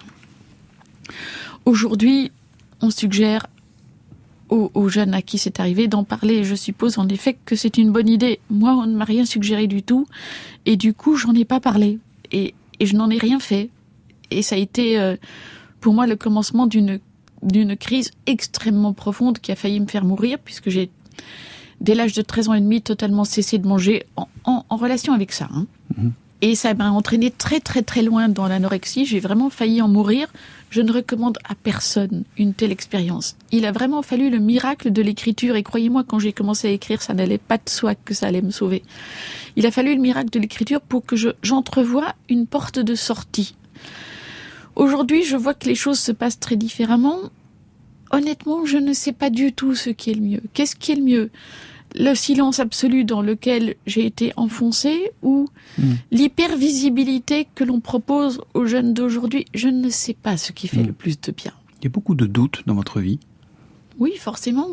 [SPEAKER 3] Aujourd'hui, on suggère aux, aux jeunes à qui c'est arrivé d'en parler. Je suppose en effet que c'est une bonne idée. Moi, on ne m'a rien suggéré du tout. Et du coup, j'en ai pas parlé. Et Et je n'en ai rien fait. Et ça a été, euh, pour moi, le commencement d'une, d'une crise extrêmement profonde qui a failli me faire mourir, puisque j'ai, dès l'âge de treize ans et demi, totalement cessé de manger en, en, en relation avec ça. Hein. Mmh. Et ça m'a entraîné très, très, très loin dans l'anorexie. J'ai vraiment failli en mourir. Je ne recommande à personne une telle expérience. Il a vraiment fallu le miracle de l'écriture. Et croyez-moi, quand j'ai commencé à écrire, ça n'allait pas de soi que ça allait me sauver. Il a fallu le miracle de l'écriture pour que je, j'entrevoie une porte de sortie. Aujourd'hui, je vois que les choses se passent très différemment. Honnêtement, je ne sais pas du tout ce qui est le mieux. Qu'est-ce qui est le mieux ? Le silence absolu dans lequel j'ai été enfoncée ou mmh. l'hypervisibilité que l'on propose aux jeunes d'aujourd'hui ? Je ne sais pas ce qui fait mmh. le plus de bien.
[SPEAKER 1] Il y a beaucoup de doutes dans votre vie ?
[SPEAKER 3] Oui, forcément.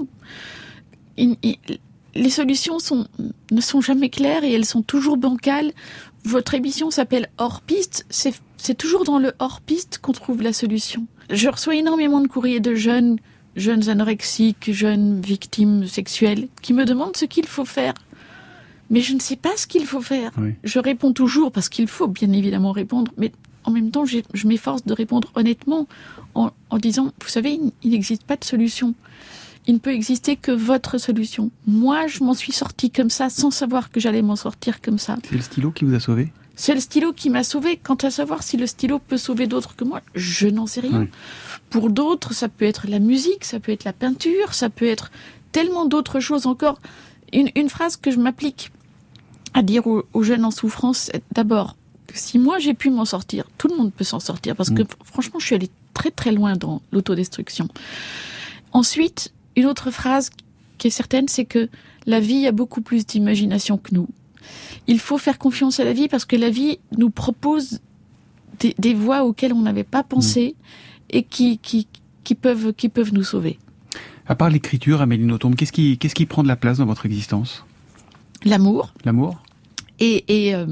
[SPEAKER 3] Il, il, les solutions sont, ne sont jamais claires et elles sont toujours bancales. Votre émission s'appelle Hors-Piste. C'est, c'est toujours dans le hors-piste qu'on trouve la solution. Je reçois énormément de courriers de jeunes jeunes anorexiques, jeunes victimes sexuelles, qui me demandent ce qu'il faut faire. Mais je ne sais pas ce qu'il faut faire. Oui. Je réponds toujours, parce qu'il faut bien évidemment répondre, mais en même temps, je m'efforce de répondre honnêtement, en, en disant, vous savez, il n'existe pas de solution. Il ne peut exister que votre solution. Moi, je m'en suis sortie comme ça, sans savoir que j'allais m'en sortir comme ça.
[SPEAKER 1] C'est le stylo qui vous a sauvé ?
[SPEAKER 3] C'est le stylo qui m'a sauvé. Quant à savoir si le stylo peut sauver d'autres que moi, je n'en sais rien. Oui. Pour d'autres, ça peut être la musique, ça peut être la peinture, ça peut être tellement d'autres choses encore. Une, une phrase que je m'applique à dire aux, aux jeunes en souffrance, c'est d'abord que si moi j'ai pu m'en sortir, tout le monde peut s'en sortir, parce que mmh. franchement, je suis allée très très loin dans l'autodestruction. Ensuite, une autre phrase qui est certaine, c'est que la vie a beaucoup plus d'imagination que nous. Il faut faire confiance à la vie parce que la vie nous propose des, des voies auxquelles on n'avait pas pensé mmh. et qui, qui, qui, peuvent, qui peuvent nous sauver.
[SPEAKER 1] À part l'écriture, Amélie Nothomb, qu'est-ce qui, qu'est-ce qui prend de la place dans votre existence ?
[SPEAKER 3] L'amour.
[SPEAKER 1] L'amour ?
[SPEAKER 3] Et, et, euh,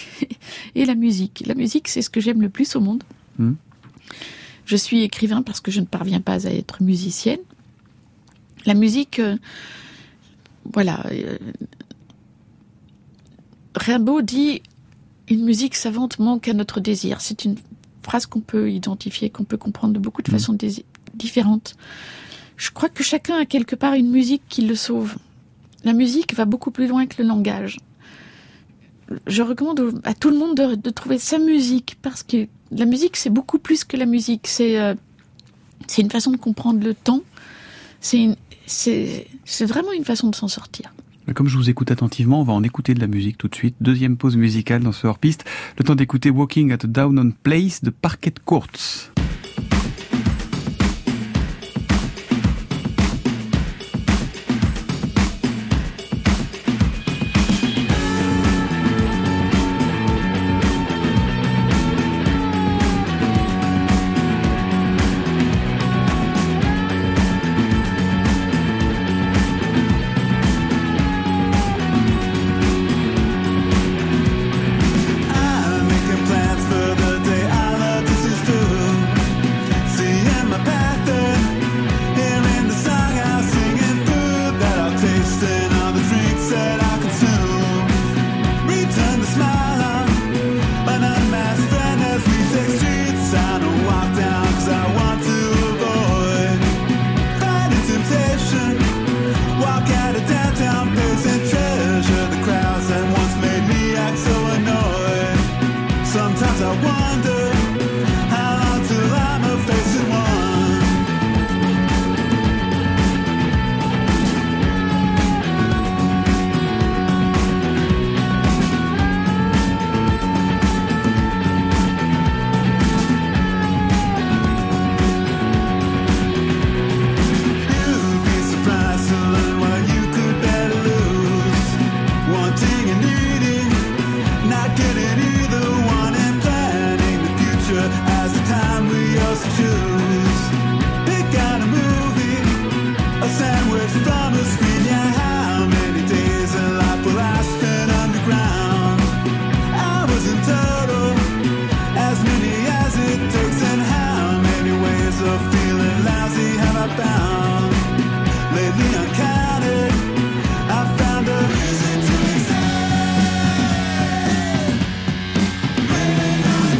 [SPEAKER 3] et la musique. La musique, c'est ce que j'aime le plus au monde. Mmh. Je suis écrivain parce que je ne parviens pas à être musicienne. La musique, euh, voilà... Euh, Rimbaud dit « Une musique savante manque à notre désir ». C'est une phrase qu'on peut identifier, qu'on peut comprendre de beaucoup de mmh. façons dé- différentes. Je crois que chacun a quelque part une musique qui le sauve. La musique va beaucoup plus loin que le langage. Je recommande à tout le monde de, de trouver sa musique, parce que la musique, c'est beaucoup plus que la musique. C'est, euh, c'est une façon de comprendre le temps. C'est, une, c'est, c'est vraiment une façon de s'en sortir.
[SPEAKER 1] Comme je vous écoute attentivement, on va en écouter de la musique tout de suite. Deuxième pause musicale dans ce hors-piste. Le temps d'écouter Walking at a Down on Place de Parquet Courts.
[SPEAKER 12] summer screen. Yeah, how many days in life will I spend underground? Hours in total, as many as it takes. And how many ways of feeling lousy have I found? Lately uncounted, I found a reason to exist. Living on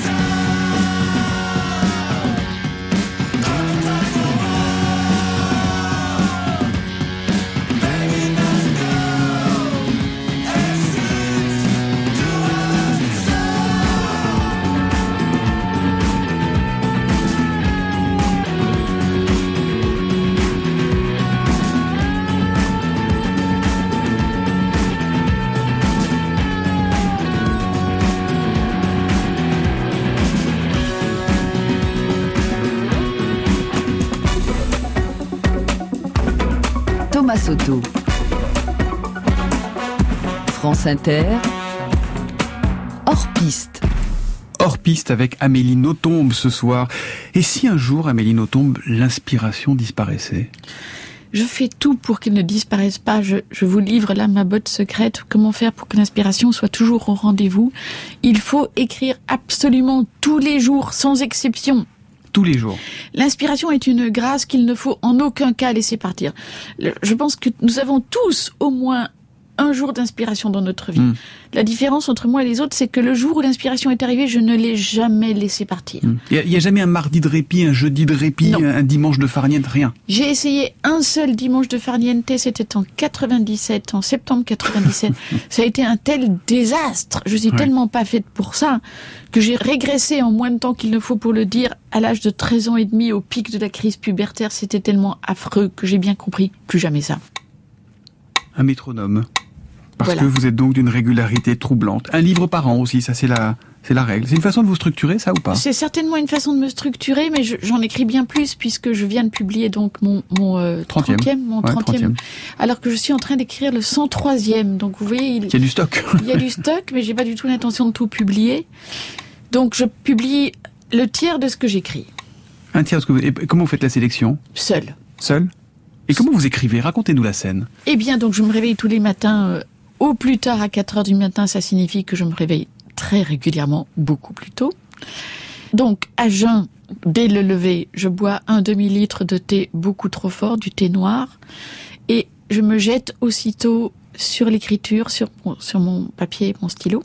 [SPEAKER 12] time, unacross the wall, begging us to go. Exits to our last
[SPEAKER 2] Thomas Soto. France Inter. Hors piste.
[SPEAKER 1] Hors piste avec Amélie Nothomb ce soir. Et si un jour, Amélie Nothomb, l'inspiration disparaissait ?
[SPEAKER 3] Je fais tout pour qu'elle ne disparaisse pas. Je, je vous livre là ma botte secrète. Comment faire pour que l'inspiration soit toujours au rendez-vous ? Il faut écrire absolument tous les jours, sans exception.
[SPEAKER 1] Tous les jours.
[SPEAKER 3] L'inspiration est une grâce qu'il ne faut en aucun cas laisser partir. Le, je pense que nous avons tous au moins un jour d'inspiration dans notre vie. Mmh. La différence entre moi et les autres, c'est que le jour où l'inspiration est arrivée, je ne l'ai jamais laissé partir.
[SPEAKER 1] Il mmh. n'y a, a jamais un mardi de répit, un jeudi de répit, non. un dimanche de farniente, rien.
[SPEAKER 3] J'ai essayé un seul dimanche de farniente, c'était en quatre-vingt-dix-sept, en septembre quatre-vingt-dix-sept. Ça a été un tel désastre. Je suis ouais. tellement pas faite pour ça que j'ai régressé en moins de temps qu'il ne faut pour le dire. À l'âge de treize ans et demi, au pic de la crise pubertaire, c'était tellement affreux que j'ai bien compris, plus jamais ça.
[SPEAKER 1] Un métronome. Parce
[SPEAKER 3] voilà.
[SPEAKER 1] que vous êtes donc d'une régularité troublante. Un livre par an aussi, ça c'est la, c'est la règle. C'est une façon de vous structurer, ça ou pas ?
[SPEAKER 3] C'est certainement une façon de me structurer, mais je, j'en écris bien plus puisque je viens de publier donc mon, mon euh, trentième, mon
[SPEAKER 1] ouais,
[SPEAKER 3] trentième, alors que je suis en train d'écrire le cent troisième. Donc vous voyez, il,
[SPEAKER 1] il y a du stock.
[SPEAKER 3] Il y a du stock, mais j'ai pas du tout l'intention de tout publier. Donc je publie le tiers de ce que j'écris.
[SPEAKER 1] Un tiers de ce que vous... Et comment vous faites la sélection ?
[SPEAKER 3] Seul.
[SPEAKER 1] Seul ? Et comment vous écrivez ? Racontez-nous la scène.
[SPEAKER 3] Eh bien, donc je me réveille tous les matins... Euh, Au plus tard, à quatre heures du matin, ça signifie que je me réveille très régulièrement, beaucoup plus tôt. Donc, à jeun, dès le lever, je bois un demi-litre de thé beaucoup trop fort, du thé noir, et je me jette aussitôt sur l'écriture, sur mon, sur mon papier et mon stylo.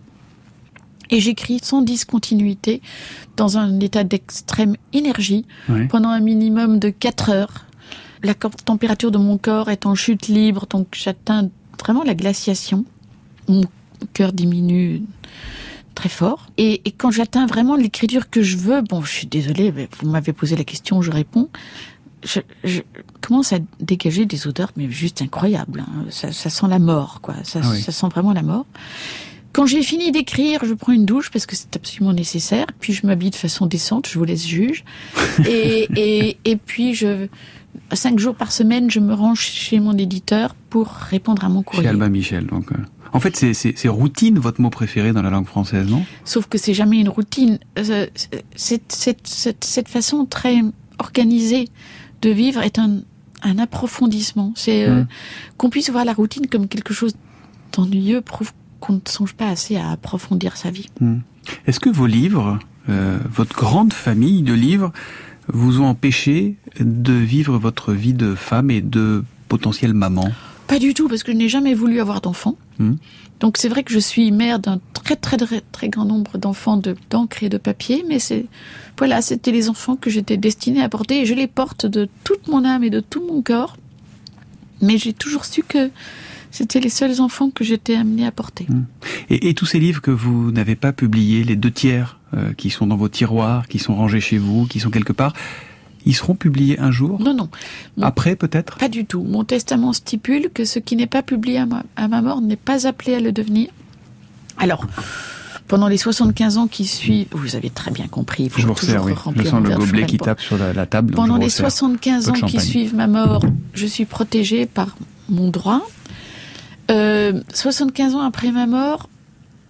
[SPEAKER 3] Et j'écris sans discontinuité, dans un état d'extrême énergie, oui. pendant un minimum de quatre heures. La température de mon corps est en chute libre, donc j'atteins vraiment la glaciation. Mon cœur diminue très fort. Et, et quand j'atteins vraiment l'écriture que je veux, bon, je suis désolée, mais vous m'avez posé la question, je réponds. Je, je commence à dégager des odeurs, mais juste incroyables. Hein. Ça, ça sent la mort, quoi. Ça, ah oui. ça sent vraiment la mort. Quand j'ai fini d'écrire, je prends une douche parce que c'est absolument nécessaire. Puis je m'habille de façon décente, je vous laisse juge. Et, et, et puis je, cinq jours par semaine, je me rends chez mon éditeur pour répondre à mon courrier.
[SPEAKER 1] Chez Albin Michel, donc. Euh... En fait, c'est, c'est, c'est routine, votre mot préféré dans la langue française, non ?
[SPEAKER 3] Sauf que c'est jamais une routine. Euh, c'est, c'est, c'est, cette façon très organisée de vivre est un, un approfondissement. C'est euh, mmh. qu'on puisse voir la routine comme quelque chose d'ennuyeux prouve qu'on ne songe pas assez à approfondir sa vie.
[SPEAKER 1] Mmh. Est-ce que vos livres, euh, votre grande famille de livres, vous ont empêché de vivre votre vie de femme et de potentielle maman ?
[SPEAKER 3] Pas du tout, parce que je n'ai jamais voulu avoir d'enfants. Mmh. Donc c'est vrai que je suis mère d'un très très très, très grand nombre d'enfants de, d'encre et de papier, mais c'est, voilà, c'était les enfants que j'étais destinée à porter, et je les porte de toute mon âme et de tout mon corps. Mais j'ai toujours su que c'était les seuls enfants que j'étais amenée à porter.
[SPEAKER 1] Mmh. Et, et tous ces livres que vous n'avez pas publiés, les deux tiers euh, qui sont dans vos tiroirs, qui sont rangés chez vous, qui sont quelque part, ils seront publiés un jour ?
[SPEAKER 3] Non, non. Mon...
[SPEAKER 1] Après, peut-être ?
[SPEAKER 3] Pas du tout. Mon testament stipule que ce qui n'est pas publié à ma, à ma mort n'est pas appelé à le devenir. Alors, pendant les soixante-quinze ans qui suivent, vous avez très bien compris, il faut
[SPEAKER 1] je vous
[SPEAKER 3] toujours
[SPEAKER 1] resserre, oui.
[SPEAKER 3] remplir
[SPEAKER 1] Je sens
[SPEAKER 3] le
[SPEAKER 1] le gobelet qui tape sur la, la table.
[SPEAKER 3] Pendant les soixante-quinze ans qui suivent ma mort, je suis protégée par mon droit. Euh, soixante-quinze ans après ma mort,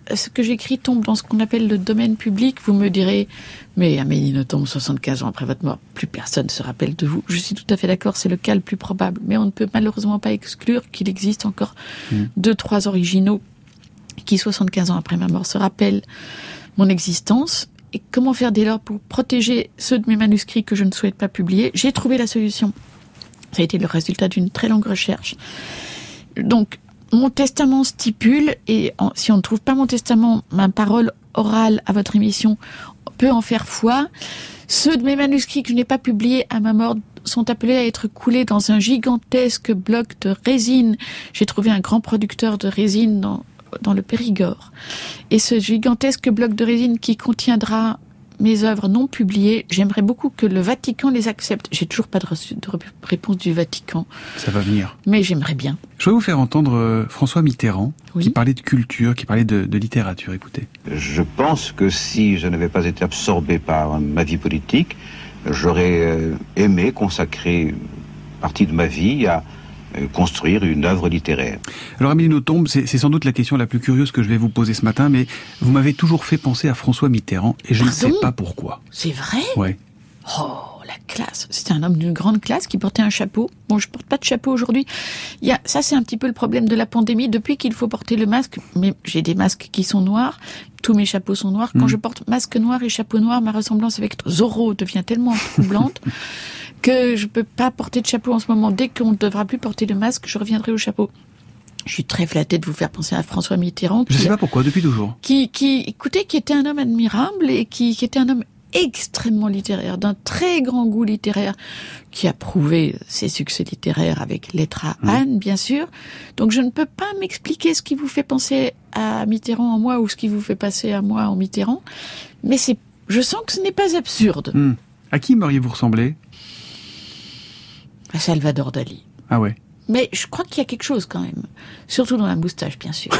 [SPEAKER 3] ce que j'écris tombe dans ce qu'on appelle le domaine public, vous me direz, mais Amélie Nothomb, soixante-quinze ans après votre mort, plus personne ne se rappelle de vous. Je suis tout à fait d'accord, c'est le cas le plus probable. Mais on ne peut malheureusement pas exclure qu'il existe encore mmh. deux, trois originaux qui, soixante-quinze ans après ma mort, se rappellent mon existence. Et comment faire dès lors pour protéger ceux de mes manuscrits que je ne souhaite pas publier? J'ai trouvé la solution. Ça a été le résultat d'une très longue recherche. Donc, mon testament stipule, et en, si on ne trouve pas mon testament, ma parole orale à votre émission peut en faire foi. Ceux de mes manuscrits que je n'ai pas publiés à ma mort sont appelés à être coulés dans un gigantesque bloc de résine. J'ai trouvé un grand producteur de résine dans, dans le Périgord. Et ce gigantesque bloc de résine qui contiendra mes œuvres non publiées, j'aimerais beaucoup que le Vatican les accepte. J'ai toujours pas de, reçu, de réponse du Vatican.
[SPEAKER 1] Ça va venir.
[SPEAKER 3] Mais j'aimerais bien.
[SPEAKER 1] Je vais vous faire entendre euh, François Mitterrand, oui. qui parlait de culture, qui parlait de, de littérature. Écoutez.
[SPEAKER 13] Je pense que si je n'avais pas été absorbé par ma vie politique, j'aurais euh, aimé consacrer une partie de ma vie à construire une œuvre littéraire.
[SPEAKER 1] Alors Amélie Nothomb, c'est, c'est sans doute la question la plus curieuse que je vais vous poser ce matin, mais vous m'avez toujours fait penser à François Mitterrand, et je Pardon ne sais pas pourquoi.
[SPEAKER 3] C'est vrai ?
[SPEAKER 1] Ouais.
[SPEAKER 3] Oh, la classe. C'était un homme d'une grande classe qui portait un chapeau. Bon, je porte pas de chapeau aujourd'hui. Il y a, ça, c'est un petit peu le problème de la pandémie. Depuis qu'il faut porter le masque, mais j'ai des masques qui sont noirs, tous mes chapeaux sont noirs. Quand mmh. je porte masque noir et chapeau noir, ma ressemblance avec Zorro devient tellement troublante que je peux pas porter de chapeau en ce moment. Dès qu'on ne devra plus porter le masque, je reviendrai au chapeau. Je suis très flattée de vous faire penser à François Mitterrand.
[SPEAKER 1] Je ne sais pas pourquoi, depuis toujours.
[SPEAKER 3] Qui, qui, écoutez, qui était un homme admirable et qui, qui était un homme extrêmement littéraire, d'un très grand goût littéraire, qui a prouvé ses succès littéraires avec Lettre à Anne, mmh. bien sûr. Donc je ne peux pas m'expliquer ce qui vous fait penser à Mitterrand en moi ou ce qui vous fait passer à moi en Mitterrand, mais c'est, je sens que ce n'est pas absurde.
[SPEAKER 1] Mmh. À qui m'auriez-vous ressemblé ?
[SPEAKER 3] À Salvador Dali.
[SPEAKER 1] Ah ouais.
[SPEAKER 3] Mais je crois qu'il y a quelque chose quand même. Surtout dans la moustache, bien sûr.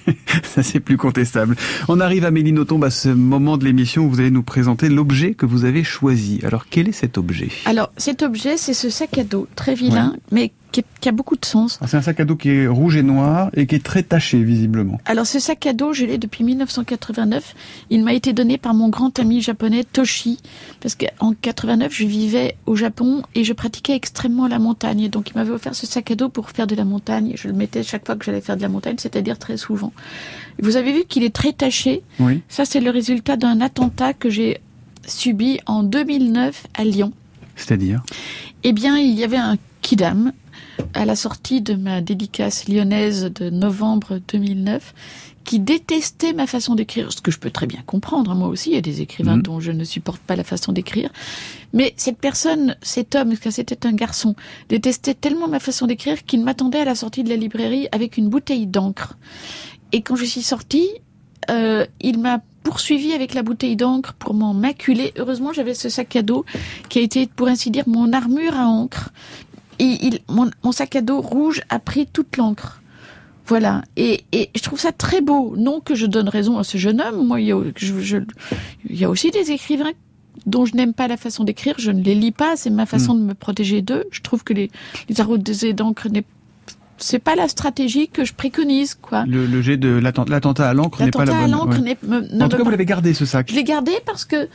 [SPEAKER 1] Ça, c'est plus contestable. On arrive à Amélie Nothomb, à ce moment de l'émission où vous allez nous présenter l'objet que vous avez choisi. Alors, quel est cet objet ?
[SPEAKER 3] Alors, cet objet, c'est ce sac à dos, très vilain, ouais. mais qui, est, qui a beaucoup de sens.
[SPEAKER 1] Ah, c'est un sac à dos qui est rouge et noir et qui est très taché, visiblement.
[SPEAKER 3] Alors, ce sac à dos, je l'ai depuis dix-neuf cent quatre-vingt-neuf. Il m'a été donné par mon grand ami japonais, Toshi, parce qu'en quatre-vingt-neuf, je vivais au Japon et je pratiquais extrêmement la montagne. Donc, il m'avait offert ce sac à dos pour faire de la montagne. Je le mettais chaque fois que j'allais faire de la montagne, c'est-à-dire très souvent. Vous avez vu qu'il est très taché.
[SPEAKER 1] Oui.
[SPEAKER 3] Ça, c'est le résultat d'un attentat que j'ai subi en deux mille neuf à Lyon.
[SPEAKER 1] C'est-à-dire ?
[SPEAKER 3] Eh bien, il y avait un kidam à la sortie de ma dédicace lyonnaise de novembre deux mille neuf qui détestait ma façon d'écrire, ce que je peux très bien comprendre. Moi aussi, il y a des écrivains mmh. dont je ne supporte pas la façon d'écrire. Mais cette personne, cet homme, parce que c'était un garçon, détestait tellement ma façon d'écrire qu'il m'attendait à la sortie de la librairie avec une bouteille d'encre. Et quand je suis sortie, euh, il m'a poursuivi avec la bouteille d'encre pour m'en maculer. Heureusement, j'avais ce sac à dos qui a été, pour ainsi dire, mon armure à encre. Et il, mon, mon sac à dos rouge a pris toute l'encre. Voilà. Et, et je trouve ça très beau. Non que je donne raison à ce jeune homme. Moi, il y a, je, je, il y a aussi des écrivains dont je n'aime pas la façon d'écrire. Je ne les lis pas. C'est ma façon mmh. de me protéger d'eux. Je trouve que les, les arrosés d'encre n'est c'est pas la stratégie que je préconise, quoi.
[SPEAKER 1] Le, le jet de l'attent- l'attentat à l'encre
[SPEAKER 3] l'attentat
[SPEAKER 1] n'est pas la bonne.
[SPEAKER 3] L'attentat à l'encre ouais. n'est, me,
[SPEAKER 1] en tout cas, pas... vous l'avez gardé, ce sac.
[SPEAKER 3] Je l'ai gardé parce que euh,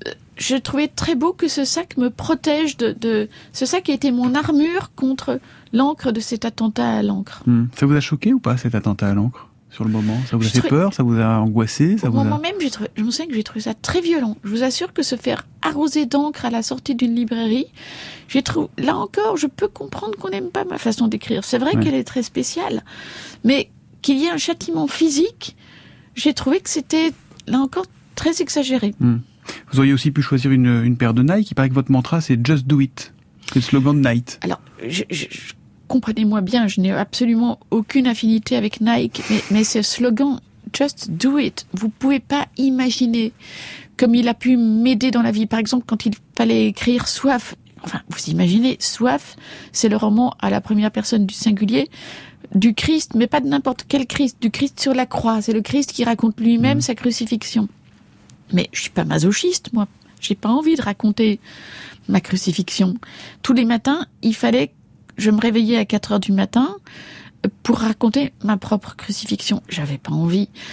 [SPEAKER 3] je trouvais très beau que ce sac me protège de, de... Ce sac a été mon armure contre l'encre de cet attentat à l'encre.
[SPEAKER 1] Hum. Ça vous a choqué ou pas, cet attentat à l'encre ? Sur le moment, ça vous a je fait trouvais... peur, ça vous a angoissé, ça
[SPEAKER 3] Au
[SPEAKER 1] vous
[SPEAKER 3] moment
[SPEAKER 1] a...
[SPEAKER 3] même, j'ai trouvé... je me souviens que j'ai trouvé ça très violent. Je vous assure que se faire arroser d'encre à la sortie d'une librairie, j'ai trouvé... là encore, je peux comprendre qu'on n'aime pas ma façon d'écrire. C'est vrai ouais. qu'elle est très spéciale, mais qu'il y ait un châtiment physique, j'ai trouvé que c'était, là encore, très exagéré.
[SPEAKER 1] Hum. Vous auriez aussi pu choisir une, une paire de Nike. Il paraît que votre mantra, c'est « Just do it ». C'est le slogan de Nike.
[SPEAKER 3] Alors, je... je, je... comprenez-moi bien, je n'ai absolument aucune affinité avec Nike, mais, mais ce slogan « Just do it », vous pouvez pas imaginer comme il a pu m'aider dans la vie. Par exemple, quand il fallait écrire « Soif », enfin, vous imaginez, « Soif », c'est le roman à la première personne du singulier du Christ, mais pas de n'importe quel Christ, du Christ sur la croix. C'est le Christ qui raconte lui-même mmh. sa crucifixion. Mais je suis pas masochiste, moi. J'ai pas envie de raconter ma crucifixion. Tous les matins, il fallait je me réveillais à quatre heures du matin pour raconter ma propre crucifixion. J'avais pas envie.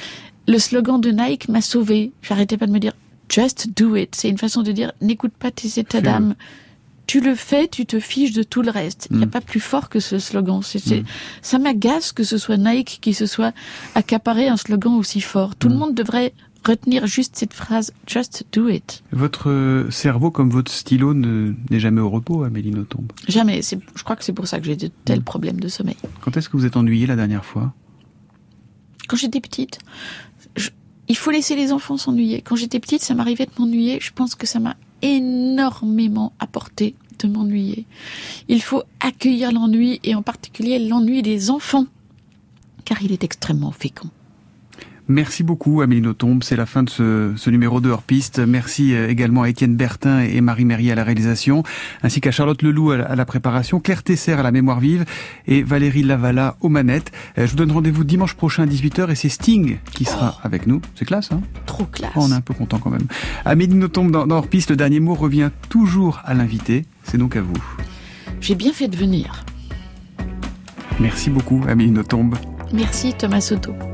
[SPEAKER 3] le slogan de Nike m'a sauvée. J'arrêtais pas de me dire « just do it ». C'est une façon de dire « n'écoute pas tes états
[SPEAKER 1] Fais-le.
[SPEAKER 3] d'âme ». Tu le fais, tu te fiches de tout le reste. Il n'y a
[SPEAKER 1] Mm.
[SPEAKER 3] pas plus fort que ce slogan. C'est, c'est,
[SPEAKER 1] Mm.
[SPEAKER 3] Ça m'agace que ce soit Nike qui se soit accaparé un slogan aussi fort. Tout
[SPEAKER 1] Mm.
[SPEAKER 3] le monde devrait retenir juste cette phrase « just do it ».
[SPEAKER 1] Votre euh, cerveau, comme votre stylo, ne- n'est jamais au repos, Amélie Nothomb.
[SPEAKER 3] Jamais. C'est, je crois que c'est pour ça que j'ai de tels
[SPEAKER 1] Mm.
[SPEAKER 3] problèmes de sommeil.
[SPEAKER 1] Quand est-ce que vous êtes ennuyée la dernière fois?
[SPEAKER 3] Quand j'étais petite, je- il faut laisser les enfants s'ennuyer. Quand j'étais petite, ça m'arrivait de m'ennuyer. Je pense que ça m'a énormément apporté de m'ennuyer. Il faut accueillir l'ennui, et en particulier l'ennui des enfants, car il est extrêmement fécond.
[SPEAKER 1] Merci beaucoup Amélie Nothomb, c'est la fin de ce, ce numéro de Hors Piste. Merci euh, également à Étienne Bertin et Marie Méry à la réalisation, ainsi qu'à Charlotte Leloup à la, à la préparation, Claire Tesser à la mémoire vive et Valérie Lavala aux manettes. Euh, je vous donne rendez-vous dimanche prochain à dix-huit heures et c'est Sting qui sera
[SPEAKER 3] Oh.
[SPEAKER 1] avec nous. C'est classe, hein?
[SPEAKER 3] Trop classe.
[SPEAKER 1] Oh, on est un peu content quand même. Amélie Nothomb dans, dans Hors Piste, le dernier mot revient toujours à l'invité. C'est donc à vous.
[SPEAKER 3] J'ai bien fait de venir.
[SPEAKER 1] Merci beaucoup Amélie Nothomb.
[SPEAKER 3] Merci Thomas Soto.